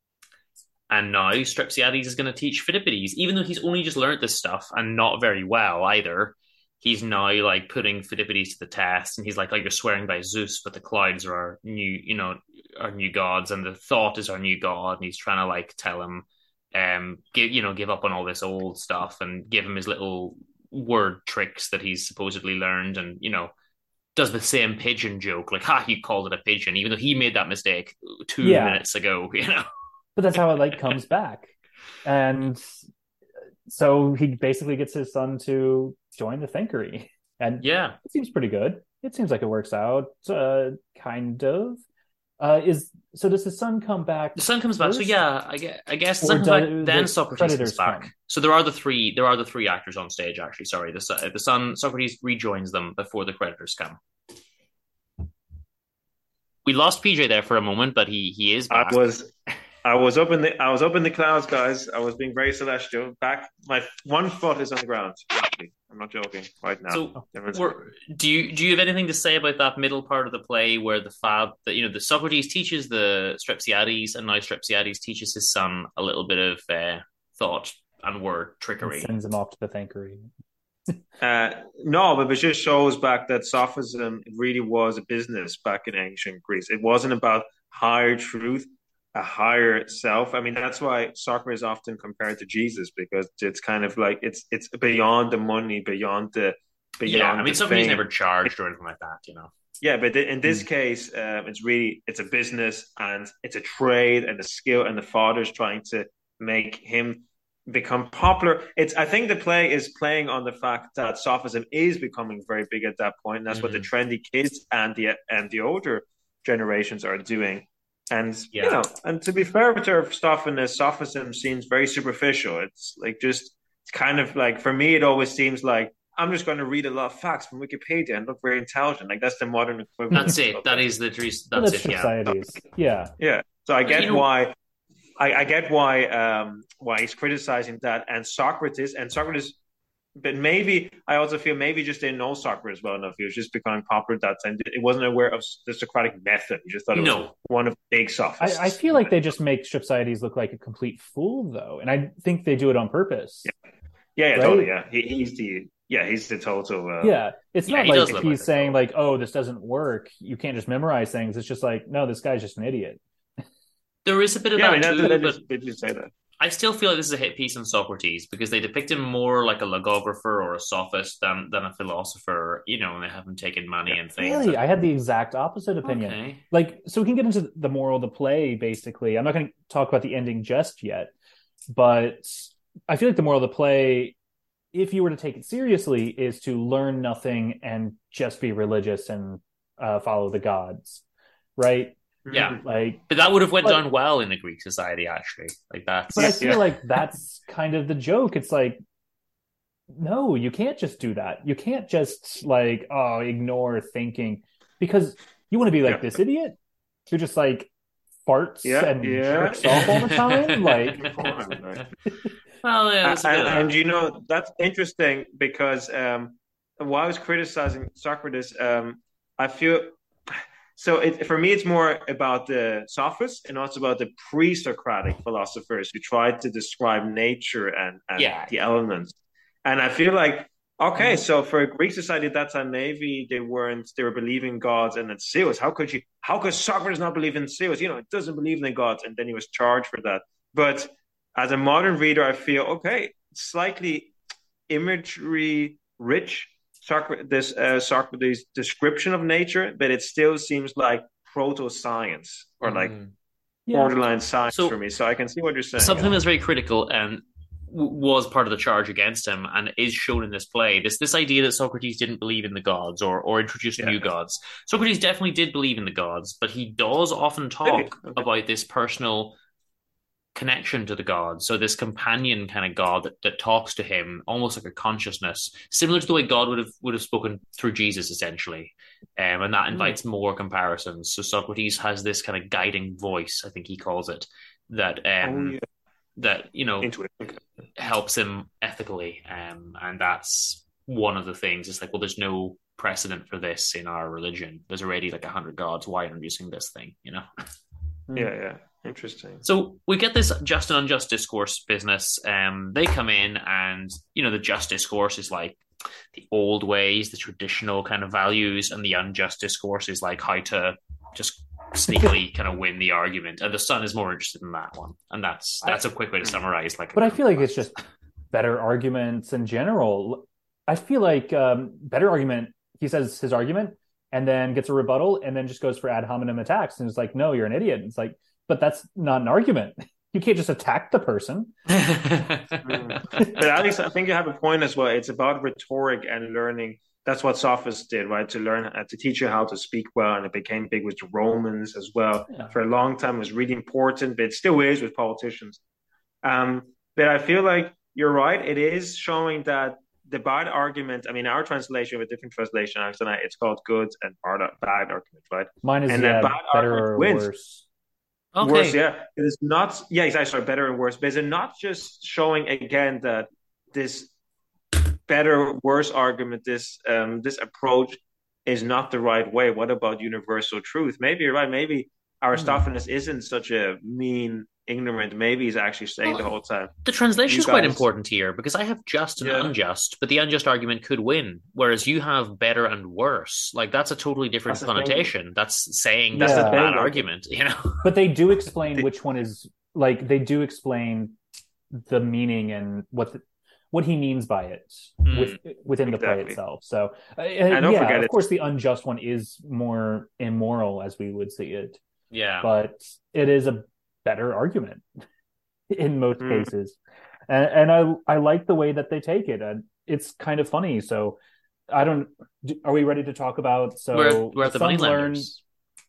And now Strepsiades is going to teach Phidippides, even though he's only just learned this stuff and not very well either. He's now like putting Phidippides to the test, and he's like, "Oh, you're swearing by Zeus, but the clouds are our new, you know, our new gods, and the thought is our new god." And he's trying to like tell him, um, give you know, give up on all this old stuff and give him his little word tricks that he's supposedly learned, and you know, does the same pigeon joke, like, "Ha, he called it a pigeon," even though he made that mistake two Yeah. minutes ago, you know. But that's how it like comes back. And so he basically gets his son to join the thinkery. And Yeah. it seems pretty good. It seems like it works out, uh, kind of. Uh, is so does the sun come back? The sun comes back. So first? yeah, I guess, I guess the Or sun comes do back. the Then Socrates comes creditors back. come? So there are the three. There are the three actors on stage. Actually, sorry. The sun, the sun. Socrates rejoins them before the creditors come. We lost P J there for a moment, but he he is back. I was I was up in the I was up in the clouds, guys. I was being very celestial. Back, my one foot is on the ground. Actually, I'm not joking right now. So, we're, do you do you have anything to say about that middle part of the play where the fab that you know the Socrates teaches the Strepsiades, and now Strepsiades teaches his son a little bit of uh, thought and word trickery, and sends him off to the thankery. Uh, no, but it just shows back that Sophism really was a business back in ancient Greece. It wasn't about higher truth, a higher self. I mean, that's why Socrates is often compared to Jesus, because it's kind of like it's it's beyond the money, beyond the beyond. Yeah, I mean, Socrates fame. never charged or anything like that, you know. Yeah, but in this mm. case, um, it's really it's a business and it's a trade and a skill, and the father's trying to make him become popular. It's I think the play is playing on the fact that Sophism is becoming very big at that point, and that's mm-hmm. what the trendy kids and the and the older generations are doing. And yeah. you know, and to be fair with Aristophanes, Sophism seems very superficial. It's like just it's kind of like for me, it always seems like I'm just going to read a lot of facts from Wikipedia and look very intelligent. Like that's the modern equivalent. That's it. That is the that's, well, that's it. Societies. Yeah. Yeah. Yeah. So I get you know, why. I, I get why um, why he's criticizing that, and Socrates and Socrates, but maybe I also feel maybe just didn't know Socrates well enough. He was just becoming popular at that time. He wasn't aware of the Socratic method. He just thought it no. was one of the big sophists. I, I feel like they just make Strepsiades look like a complete fool, though, and I think they do it on purpose. Yeah, yeah, yeah right? totally. Yeah, he, he's the yeah he's the total. Uh, yeah, it's yeah, not he like if he's like saying like, "Oh, this doesn't work. You can't just memorize things." It's just like, no, this guy's just an idiot. There is a bit of yeah, that I mean, too, that, but they just say that. I still feel like this is a hit piece on Socrates because they depict him more like a logographer or a sophist than than a philosopher, you know, and they haven't taken money yeah. and things. Really? And... I had the exact opposite opinion. Okay. Like, so we can get into the moral of the play, basically. I'm not going to talk about the ending just yet, but I feel like the moral of the play, if you were to take it seriously, is to learn nothing and just be religious and uh, follow the gods, right? Yeah, like, but that would have went but, down well in the Greek society, actually. Like that. But I feel yeah. like that's kind of the joke. It's like, no, you can't just do that. You can't just like, oh, ignore thinking because you want to be like yeah. this idiot who just like farts yeah, and yeah. jerks off all the time. Like, well, yeah, and, and, and you know that's interesting because um, while I was criticizing Socrates, um, I feel. So it, for me, it's more about the sophists and also about the pre-Socratic philosophers who tried to describe nature and, and yeah. the elements. And I feel like, okay, so for a Greek society at that time, maybe they weren't, they were believing gods and in Zeus. How could you, how could Socrates not believe in Zeus? You know, it doesn't believe in the gods. And then he was charged for that. But as a modern reader, I feel, okay, slightly imagery rich. Socrates, this uh, Socrates' description of nature, but it still seems like proto-science or like mm. yeah. borderline science so, for me. So I can see what you're saying. Something that's very critical and w- was part of the charge against him and is shown in this play. This this idea that Socrates didn't believe in the gods or or introduced yeah. new gods. Socrates definitely did believe in the gods, but he does often talk okay. Okay. about this personal connection to the god, so this companion kind of god that, that talks to him almost like a consciousness, similar to the way God would have would have spoken through Jesus, essentially, um, and that invites mm. more comparisons. So Socrates has this kind of guiding voice, I think he calls it, that um, oh, yeah. that you know helps him ethically, um, and that's one of the things. It's like, well, there's no precedent for this in our religion. There's already like a hundred gods. Why introducing this thing? You know? Yeah, yeah. Interesting. So we get this just and unjust discourse business. Um, they come in and, you know, the just discourse is like the old ways, the traditional kind of values, and the unjust discourse is like how to just sneakily kind of win the argument. And the Sun is more interested in that one. And that's that's I, a quick way to summarize. Like, But I feel like it's just better arguments in general. I feel like um, better argument, he says his argument and then gets a rebuttal and then just goes for ad hominem attacks. And it's like, no, you're an idiot. It's like, but that's not an argument. You can't just attack the person. mm. But Alex, I think you have a point as well. It's about rhetoric and learning that's what sophists did, right? To learn, uh, to teach you how to speak well, and it became big with the Romans as well. Yeah. For a long time, it was really important, but it still is with politicians. Um, but I feel like you're right. It is showing that the bad argument. I mean, our translation with different translation tonight, it's called good and bad, bad argument, right? Mine is and yeah, that bad better argument or wins. worse. Okay. Worse, yeah. It is not, yeah, exactly. Sorry, better and worse. But is it not just showing again that this better, worse argument, this um, this approach is not the right way? What about universal truth? Maybe you're right. Maybe Aristophanes mm. isn't such a mean, ignorant. Maybe he's actually saying well, the whole time. The translation is quite important here because I have just and yeah. unjust, but the unjust argument could win, whereas you have better and worse. Like that's a totally different that's connotation. That's saying that's yeah. a bad argument, you know. But they do explain which one is like they do explain the meaning and what the, what he means by it mm. with, within exactly. the play itself. So uh, I don't yeah, forget of it. course, the unjust one is more immoral as we would see it. Yeah, but it is a better argument in most mm. cases, and, and I I like the way that they take it, and it's kind of funny. So I don't. Are we ready to talk about? So we're, we're at the, the money learns,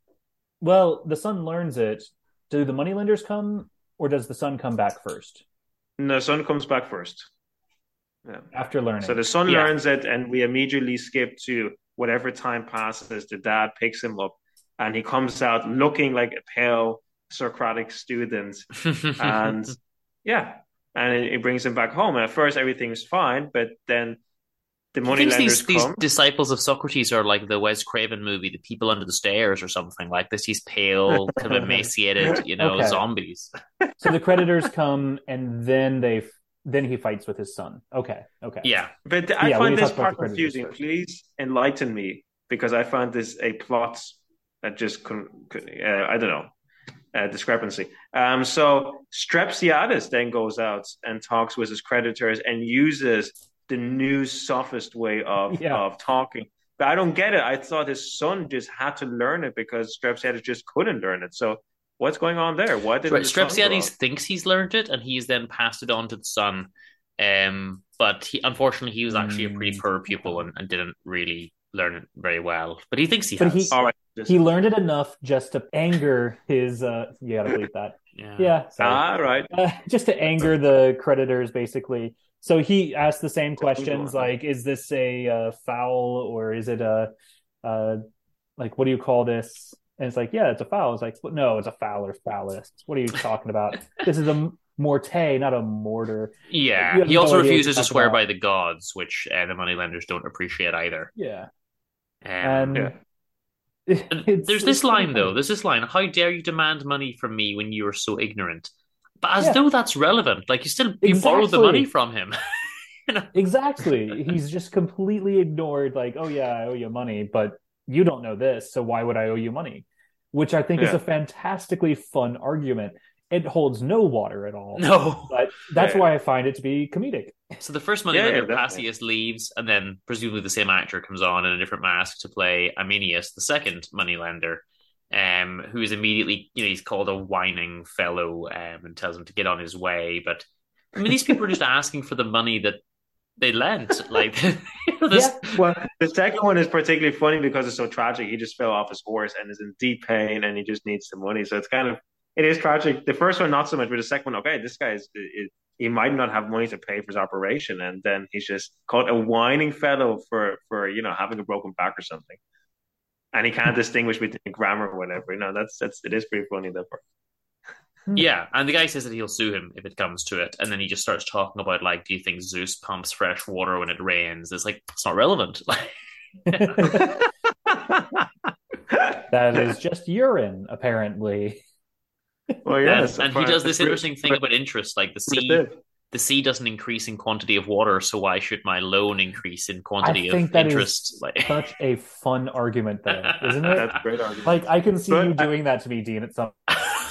well, the son learns it. Do the moneylenders come, or does the son come back first? No, the son comes back first. Yeah. After learning, so the son yeah. learns it, and we immediately skip to whatever time passes. The dad picks him up, and he comes out looking like a pale Socratic student, and yeah, and it, it brings him back home. And at first, everything's fine, but then the moneylenders these, come. These disciples of Socrates are like the Wes Craven movie, The People Under the Stairs, or something like this. He's pale, kind of emaciated, you know, okay. zombies. So the creditors come, and then they then he fights with his son. Okay, okay, yeah. But I yeah, find this part confusing. First. Please enlighten me, because I find this a plot that just couldn't. Uh, I don't know. Uh, discrepancy. Um, so Strepsiades then goes out and talks with his creditors and uses the new sophist way of, yeah. of talking. But I don't get it. I thought his son just had to learn it because Strepsiades just couldn't learn it. So what's going on there? Why did right. Strepsiades thinks he's learned it and he's then passed it on to the son. Um, but he, unfortunately, he was actually a pretty poor pupil and, and didn't really learn it very well. But he thinks he but has. He, All right. He learned it enough just to anger his. Uh, you gotta believe that. Yeah. Yeah. Ah, right. Uh, just to anger the creditors, basically. So he asked the same questions, like, "Is this a uh, foul or is it a, uh, like, what do you call this?" And it's like, "Yeah, it's a foul." It's like, "No, it's a foul or foulist. What are you talking about? This is a morte, not a mortar." Yeah. He no also refuses to swear about. by the gods, which uh, the moneylenders don't appreciate either. Yeah. Um, and. Yeah. It's, There's this line, though. There's this line. How dare you demand money from me when you are so ignorant? But as yeah. though that's relevant. Like, you still you exactly. borrowed the money from him. You know? Exactly. He's just completely ignored, like, oh, yeah, I owe you money, but you don't know this, so why would I owe you money? Which I think yeah. is a fantastically fun argument. It holds no water at all. No. But that's yeah. why I find it to be comedic. So the first moneylender, yeah, yeah, Passius, leaves, and then presumably the same actor comes on in a different mask to play Arminius, the second moneylender, um, who is immediately, you know, he's called a whining fellow um, and tells him to get on his way. But, I mean, these people are just asking for the money that they lent. Like, you know, this... yeah. Well, the second one is particularly funny because it's so tragic. He just fell off his horse and is in deep pain and he just needs the money. So it's kind of, it is tragic. The first one, not so much, but the second one, okay, this guy is, is he might not have money to pay for his operation, and then he's just called a whining fellow for, for you know, having a broken back or something, and he can't distinguish between grammar or whatever. You know, that's that's it is pretty funny that part. Yeah, and the guy says that he'll sue him if it comes to it, and then he just starts talking about, like, do you think Zeus pumps fresh water when it rains? It's like, it's not relevant. That is just urine, apparently. Well, yeah, and, and he does this interesting thing about interest, like the sea. The sea doesn't increase in quantity of water, so why should my loan increase in quantity I think of that interest? Is like... such a fun argument, there, isn't it? That's a great argument. Like, I can see but you I... doing that to me, Dean. At some.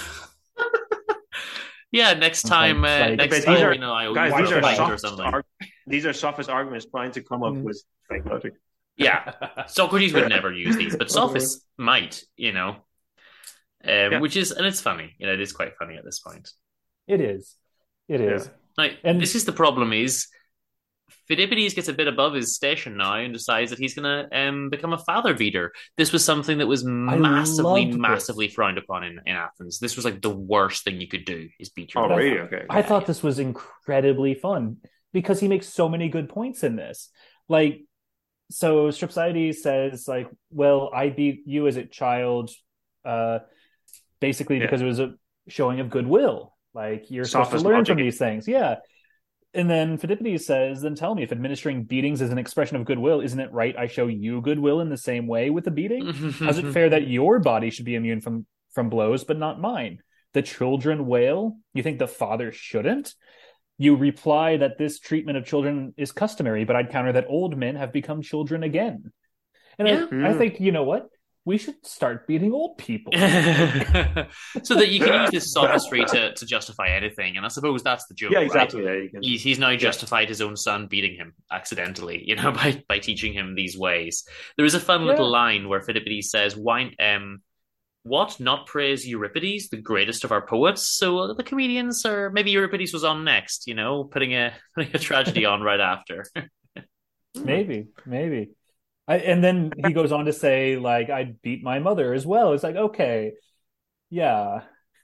Yeah, next time, uh, like, next time, are, you know, I guys, these are soft or something. Arg- these are sophist arguments trying to come up mm. with fake logic. Yeah, Socrates would never use these, but sophists might, you know, um, yeah. which is, and it's funny. You know, it is quite funny at this point. It is. It is. Yeah. Now, and this is the problem: is Phidippides gets a bit above his station now and decides that he's going to um, become a father beater. This was something that was massively, massively this. frowned upon in, in Athens. This was like the worst thing you could do is beat your. Oh, really? Okay. I thought this was incredibly fun because he makes so many good points in this. Like, so Strepsiades says, like, well, I beat you as a child, uh, basically yeah. because it was a showing of goodwill. Like, you're supposed to learn from these things. Yeah. And then Phidippides says, then tell me, if administering beatings is an expression of goodwill, isn't it right I show you goodwill in the same way with the beating? How's it fair that your body should be immune from, from blows, but not mine? The children wail. You think the father shouldn't? You reply that this treatment of children is customary, but I'd counter that old men have become children again. And yeah. I, mm. I think, you know what? We should start beating old people. So that you can use this sophistry to, to justify anything. And I suppose that's the joke. Yeah, exactly. Right? Yeah, you can... he's, he's now justified yeah. his own son beating him accidentally, you know, by, by teaching him these ways. There is a fun yeah. little line where Phidippides says, Why, um, what, not praise Euripides, the greatest of our poets? So uh, the comedians, or maybe Euripides was on next, you know, putting a, putting a tragedy on right after. maybe, maybe. I, and then he goes on to say, like, I beat my mother as well. It's like, okay, yeah,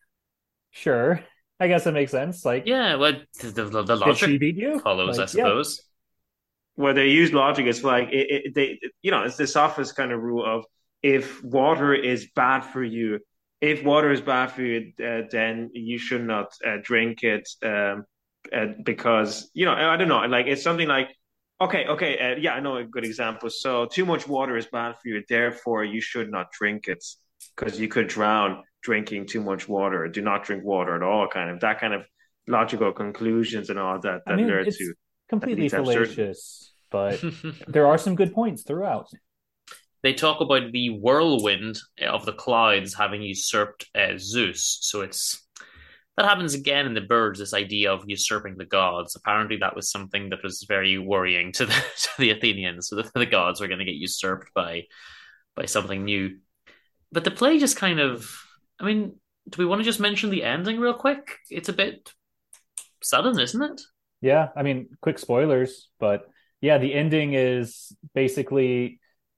sure. I guess it makes sense. Like, yeah, well, the, the, the logic did she beat you? follows, like, I suppose. Yeah. Well, they use logic. It's like, it, it, they, you know, it's the sophist kind of rule of if water is bad for you, if water is bad for you, uh, then you should not uh, drink it um, uh, because, you know, I don't know. Like, it's something like, Okay, okay, uh, yeah, I know a good example. So, too much water is bad for you, therefore you should not drink it because you could drown drinking too much water. Do not drink water at all, kind of that kind of logical conclusions and all that that I mean, lead it's to completely fallacious, but there are some good points throughout. They talk about the whirlwind of the clouds having usurped uh, Zeus, so it's. That happens again in the birds, this idea of usurping the gods. Apparently that was something that was very worrying to the, to the Athenians, so that the gods were going to get usurped by by something new. But the play just kind of... I mean, do we want to just mention the ending real quick? It's a bit sudden, isn't it? Yeah, I mean, quick spoilers, but yeah, the ending is basically...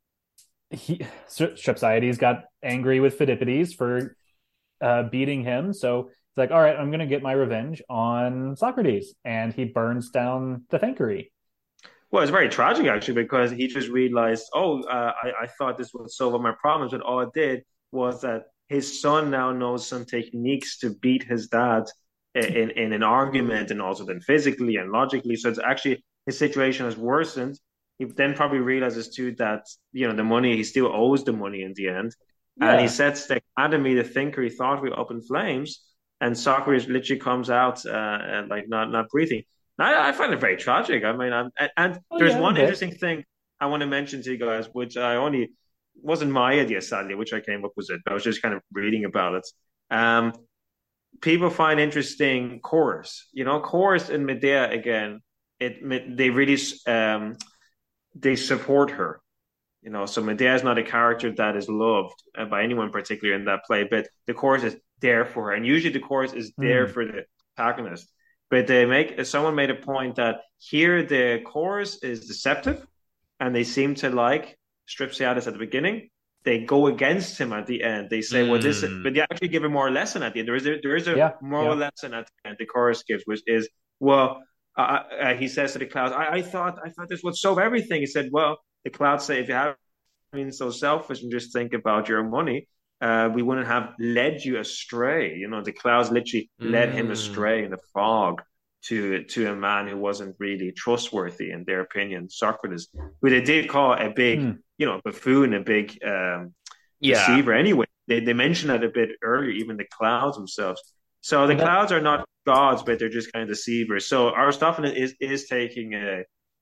He, Strepsiades got angry with Phidippides for uh, beating him, so... It's like, all right, I'm going to get my revenge on Socrates. And he burns down the Thankery. Well, it's very tragic, actually, because he just realized, oh, uh, I, I thought this would solve all my problems. But all it did was that his son now knows some techniques to beat his dad in, in an argument and also then physically and logically. So it's actually his situation has worsened. He then probably realizes, too, that, you know, the money, he still owes the money in the end. Yeah. And he sets the academy, the Thinkery, Thought up in flames. And Socrates literally comes out uh, and like not not breathing. I, I find it very tragic. I mean, I'm, and, and oh, there's yeah, one interesting thing I want to mention to you guys, which I only wasn't my idea, sadly, which I came up with it. I was just kind of reading about it. Um, people find interesting Chorus. You know, Chorus in Medea again. It they really um, they support her. You know, so Medea is not a character that is loved uh, by anyone particularly in that play, but the chorus is there for her, and usually the chorus is there mm. for the protagonist. But they make someone made a point that here the chorus is deceptive, and they seem to like Strepsiades at the beginning. They go against him at the end. They say, mm. "Well, this," is, but they actually give a moral lesson at the end. There is a, there is a yeah, moral yeah. lesson at the end. The chorus gives, which is, well, uh, uh, he says to the clouds, I, "I thought, I thought this would solve everything." He said, "Well." The clouds say, if you haven't been so selfish and just think about your money, uh, we wouldn't have led you astray. You know, the clouds literally mm. led him astray in the fog to to a man who wasn't really trustworthy in their opinion, Socrates, who they did call a big, mm. you know, buffoon, a big um, yeah. deceiver. Anyway, they they mentioned that a bit earlier, even the clouds themselves. So the yeah. clouds are not gods, but they're just kind of deceivers. So Aristophanes is is taking a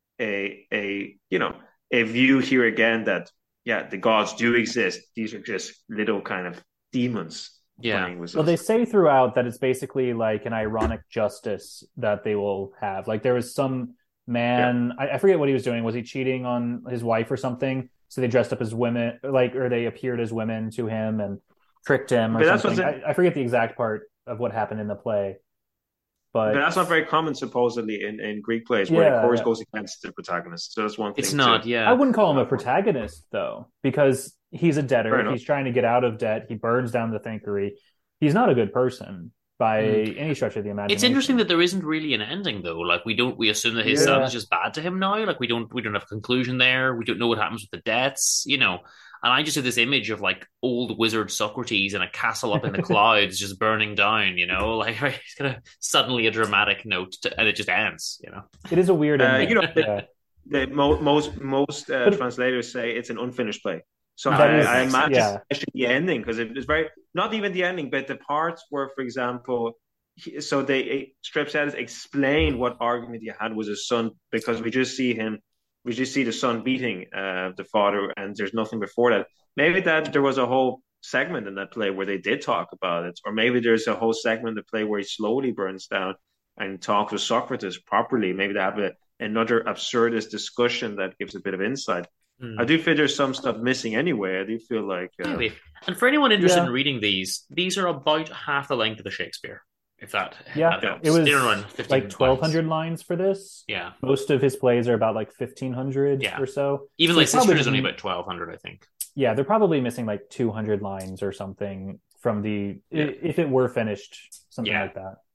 a a you know. a view here again that, yeah, the gods do exist. These are just little kind of demons. Yeah. Well, they say throughout that it's basically like an ironic justice that they will have. Like there was some man, yeah. I, I forget what he was doing. Was he cheating on his wife or something? So they dressed up as women, like, or they appeared as women to him and tricked him or but something. I, I forget the exact part of what happened in the play. But But that's not very common, supposedly, in, in Greek plays, yeah, where the chorus yeah. goes against the protagonist. So that's one thing. It's not, to, yeah. I wouldn't call him a protagonist though, because he's a Fair debtor. enough. He's trying to get out of debt. He burns down the Thinkery. He's not a good person by Mm. any stretch of the imagination. It's interesting that there isn't really an ending though. Like we don't we assume that his Yeah. son is just bad to him now. Like we don't we don't have a conclusion there. We don't know what happens with the deaths, you know. And I just have this image of like old wizard Socrates in a castle up in the clouds just burning down, you know, like it's gonna suddenly a dramatic note to, and it just ends, you know. It is a weird Uh, ending. you know, yeah. the mo- most most uh, But- translators say it's an unfinished play. So That I, is- I imagine yeah. especially the ending, because it was very not even the ending, but the parts where, for example, he, so they Strepsiades explained what argument he had with his son, because we just see him, we just see the son beating uh, the father, and there's nothing before that. Maybe that there was a whole segment in that play where they did talk about it, or maybe there's a whole segment in the play where he slowly burns down and talks with Socrates properly. Maybe they have a, another absurdist discussion that gives a bit of insight. Mm. I do feel there's some stuff missing anyway. I do feel like uh, Maybe. And for anyone interested Yeah. in reading these, these are about half the length of a Shakespeare. If that, Yeah, that helps. it was They're around fifteen like twelve hundred lines. lines for this. Yeah, Most of his plays are about like fifteen hundred Yeah. or so. even So like it's probably Sister is only m- about twelve hundred, I think. Yeah, they're probably missing like two hundred lines or something from the Yeah. i- if it were finished, something Yeah. like that.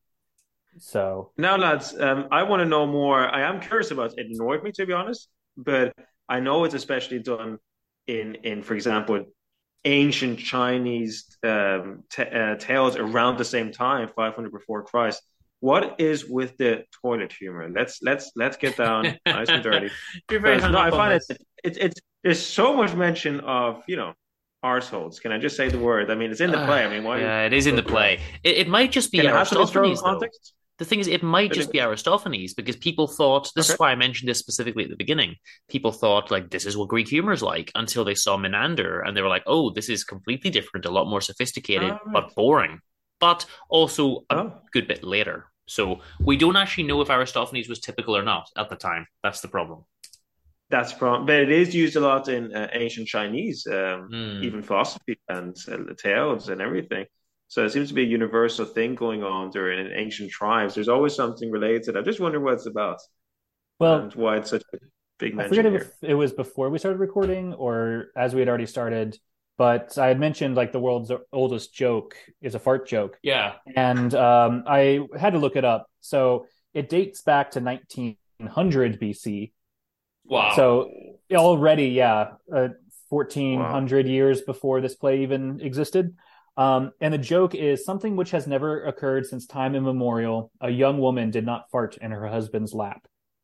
So now, lads. Um, I want to know more. I am curious about it. It annoyed me, to be honest, but I know it's especially done in in, for example, ancient Chinese um, t- uh, tales around the same time, five hundred before Christ. What is with the toilet humor? Let's let's let's get down nice and dirty. You're very Because, hung no, up I on find this. it, it it's there's so much mention of, you know, arseholes. Can I just say the word? I mean, it's in the play. I mean, why? Yeah, it is in the play. It, it might just be Can it have some historical Aristophanes, though. context? The thing is, it might But just it- be Aristophanes because people thought this Okay. is why I mentioned this specifically at the beginning. People thought like this is what Greek humor is like until they saw Menander and they were like, oh, this is completely different, a lot more sophisticated, Ah, right. but boring. But also a Oh. good bit later. So we don't actually know if Aristophanes was typical or not at the time. That's the problem. That's from, but it is used a lot in uh, ancient Chinese, um, Hmm. even philosophy and uh, tales and everything. So it seems to be a universal thing going on during in ancient tribes. There's always something related to that. I just wonder what it's about well, and why it's such a big I mention forget here. if it was before we started recording or as we had already started, but I had mentioned like the world's oldest joke is a fart joke. Yeah. And um, I had to look it up. So it dates back to nineteen hundred B C. Wow. So already, yeah, uh, fourteen hundred wow. years before this play even existed. Um, and the joke is something which has never occurred since time immemorial. A young woman did not fart in her husband's lap.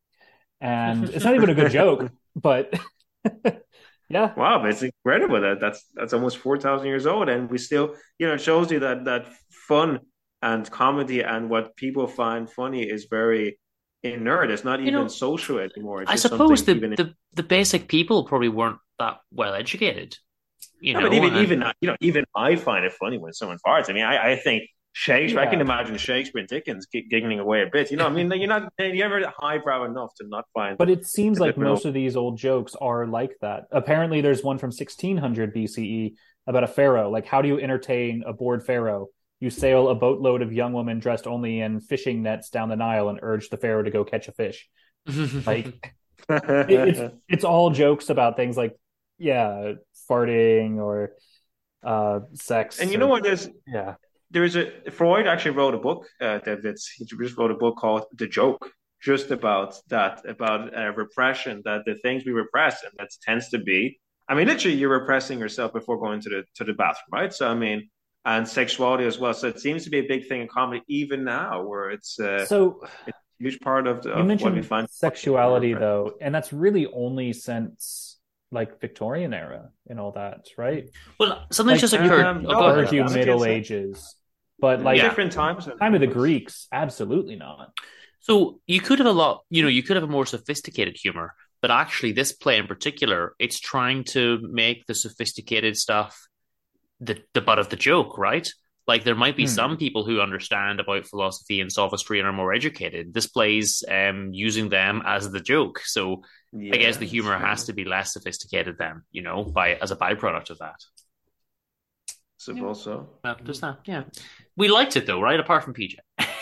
And it's not even a good joke, but yeah. Wow, but it's incredible that that's that's almost four thousand years old, and we still, you know, it shows you that that fun and comedy and what people find funny is very inert. It's not even you know, social anymore. It's I just suppose the, even... the the basic people probably weren't that well educated. You no, know, but even and... even you know even I find it funny when someone farts. I mean, I, I think Shakespeare. Yeah. I can imagine Shakespeare and Dickens giggling away a bit. You know, I mean, you're not you're never highbrow enough to not find. But it seems like most of these old jokes are like that. Apparently, there's one from sixteen hundred B C E about a pharaoh. Like, how do you entertain a bored pharaoh? You sail a boatload of young women dressed only in fishing nets down the Nile and urge the pharaoh to go catch a fish. Like, it, it's it's all jokes about things like, yeah, farting or uh, sex. And you or, know what? There's yeah. There's a Freud actually wrote a book. Uh, that that's he just wrote a book called The Joke, just about that, about uh, repression. That the things we repress, and that tends to be. I mean, literally, you're repressing yourself before going to the to the bathroom, right? So I mean. And sexuality as well. So it seems to be a big thing in comedy even now, where it's, uh, so, it's a huge part of, the, you of mentioned what we find. Sexuality, though, and that's really only since like Victorian era and all that, right? Well, something like, just occurred. Um, oh, or you Middle Ages, but like yeah. different times. Time of the Greeks, absolutely not. So you could have a lot, you know, you could have a more sophisticated humor, but actually, this play in particular, it's trying to make the sophisticated stuff the the butt of the joke, right? Like there might be hmm. some people who understand about philosophy and sophistry and are more educated. This plays um using them as the joke. So yeah, I guess the humor has to be less sophisticated then, you know, by as a byproduct of that. Suppose so. Well, just that, yeah. We liked it though, right? Apart from P J.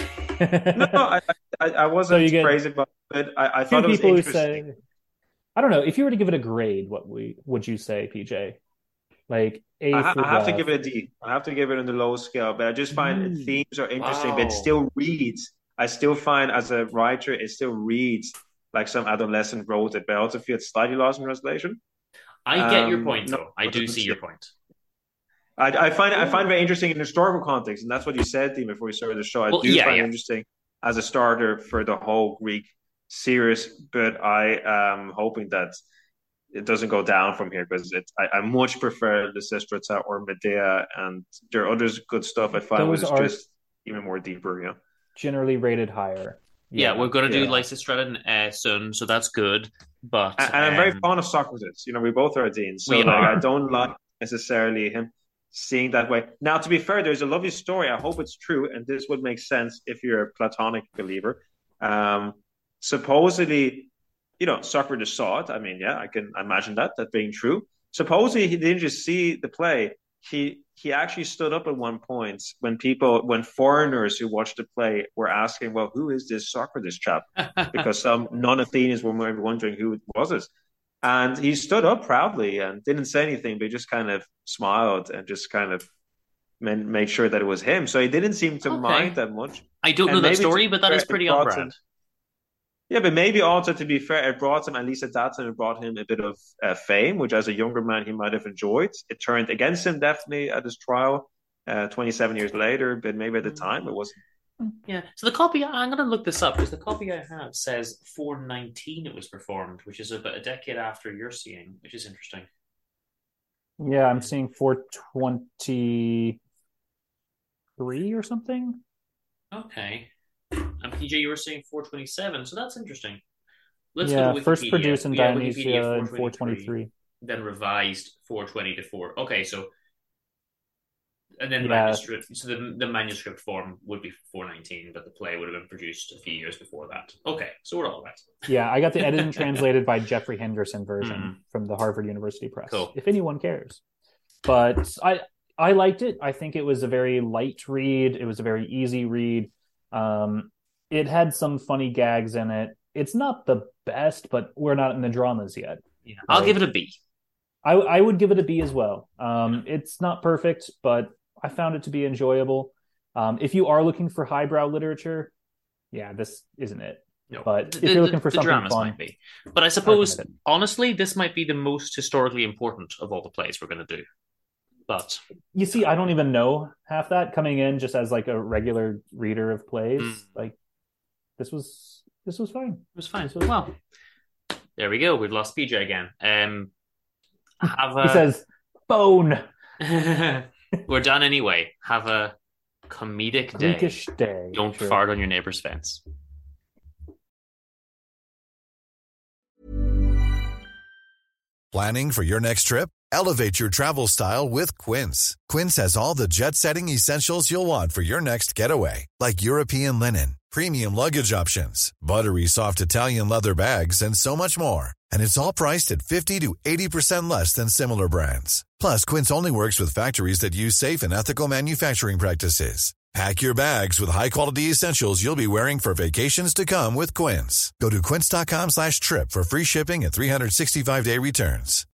No, I, I, I wasn't So you get crazy about it. I, I Two thought it was people who interesting. say, I don't know, if you were to give it a grade, what we would you say, P J? Like A I, ha- for I have to the give it a D. I have to give it on the low scale, but I just find Ooh. themes are interesting, but it Wow. still reads. I still find as a writer, it still reads like some adolescent wrote it, but I also feel it's slightly lost in translation. I get your Um, point, no, though. I do see your point. I, I find it, I find it very interesting in historical context, and that's what you said, Dean, before we started the show. I Well, do yeah, find yeah. it interesting as a starter for the whole Greek series, but I am hoping that it doesn't go down from here because it. I, I much prefer Lysistrata or Medea, and there are other good stuff I find those was are just even more deeper. Yeah, generally rated higher. Yeah, Yeah, we're going to do yeah. Lysistrata uh, soon, so that's good. But and, and I'm very um, fond of Socrates. You know, we both are Deans, so we like are. I don't like necessarily him seeing that way. Now, to be fair, there's a lovely story. I hope it's true, and this would make sense if you're a Platonic believer. Um, supposedly, you know, Socrates saw it. I mean, yeah, I can imagine that that being true. Supposedly, he didn't just see the play. He he actually stood up at one point when people, when foreigners who watched the play were asking, "Well, who is this Socrates chap?" Because some non-Athenians were wondering who was it. And he stood up proudly and didn't say anything, but he just kind of smiled and just kind of made sure that it was him. So he didn't seem to Okay. mind that much. I don't know And that maybe story, to but be that fair, is it pretty on brought brand. him- Yeah, but maybe also to be fair, it brought him, at least at that time, it brought him a bit of uh, fame, which as a younger man he might have enjoyed. It turned against him definitely at his trial, uh, twenty-seven years later, but maybe at the time it wasn't. Yeah. So the copy, I'm going to look this up because the copy I have says four nineteen it was performed, which is about a decade after you're seeing, which is interesting. Yeah, I'm seeing four twenty-three or something. Okay. And P J, you were saying four twenty-seven, so that's interesting. Let's yeah, go to Wikipedia. first produced in Yeah, Dionysia Wikipedia, in four twenty-three. Then revised four twenty to four. Okay, so and then Yeah. manuscript. So the the manuscript form would be four nineteen, but the play would have been produced a few years before that. Okay, so we're all right. Yeah, I got the edited and translated by Jeffrey Henderson version Mhm. from the Harvard University Press. Cool. If anyone cares. But I I liked it. I think it was a very light read. It was a very easy read. Um, it had some funny gags in it. It's not the best, but we're not in the dramas yet. Yeah, I'll Right. give it a B. I I would give it a B as well. Um, it's not perfect, but I found it to be enjoyable. Um, if you are looking for highbrow literature, yeah, this isn't it. No, But the, if you're looking the, for the something dramas fun, might be. But I suppose, recommend it. honestly, this might be the most historically important of all the plays we're going to do. But you see, I don't even know half that coming in just as like a regular reader of plays. Mm. Like this was this was fine. it was fine. This was- Well, there we go. We've lost P J again. Um, have a... He says, "Bone, We're done anyway. Have a comedic day. Greekish day." Don't Sure. fart on your neighbor's fence. Planning for your next trip? Elevate your travel style with Quince. Quince has all the jet-setting essentials you'll want for your next getaway, like European linen, premium luggage options, buttery soft Italian leather bags, and so much more. And it's all priced at fifty to eighty percent less than similar brands. Plus, Quince only works with factories that use safe and ethical manufacturing practices. Pack your bags with high-quality essentials you'll be wearing for vacations to come with Quince. Go to quince.com slash trip for free shipping and three sixty-five day returns.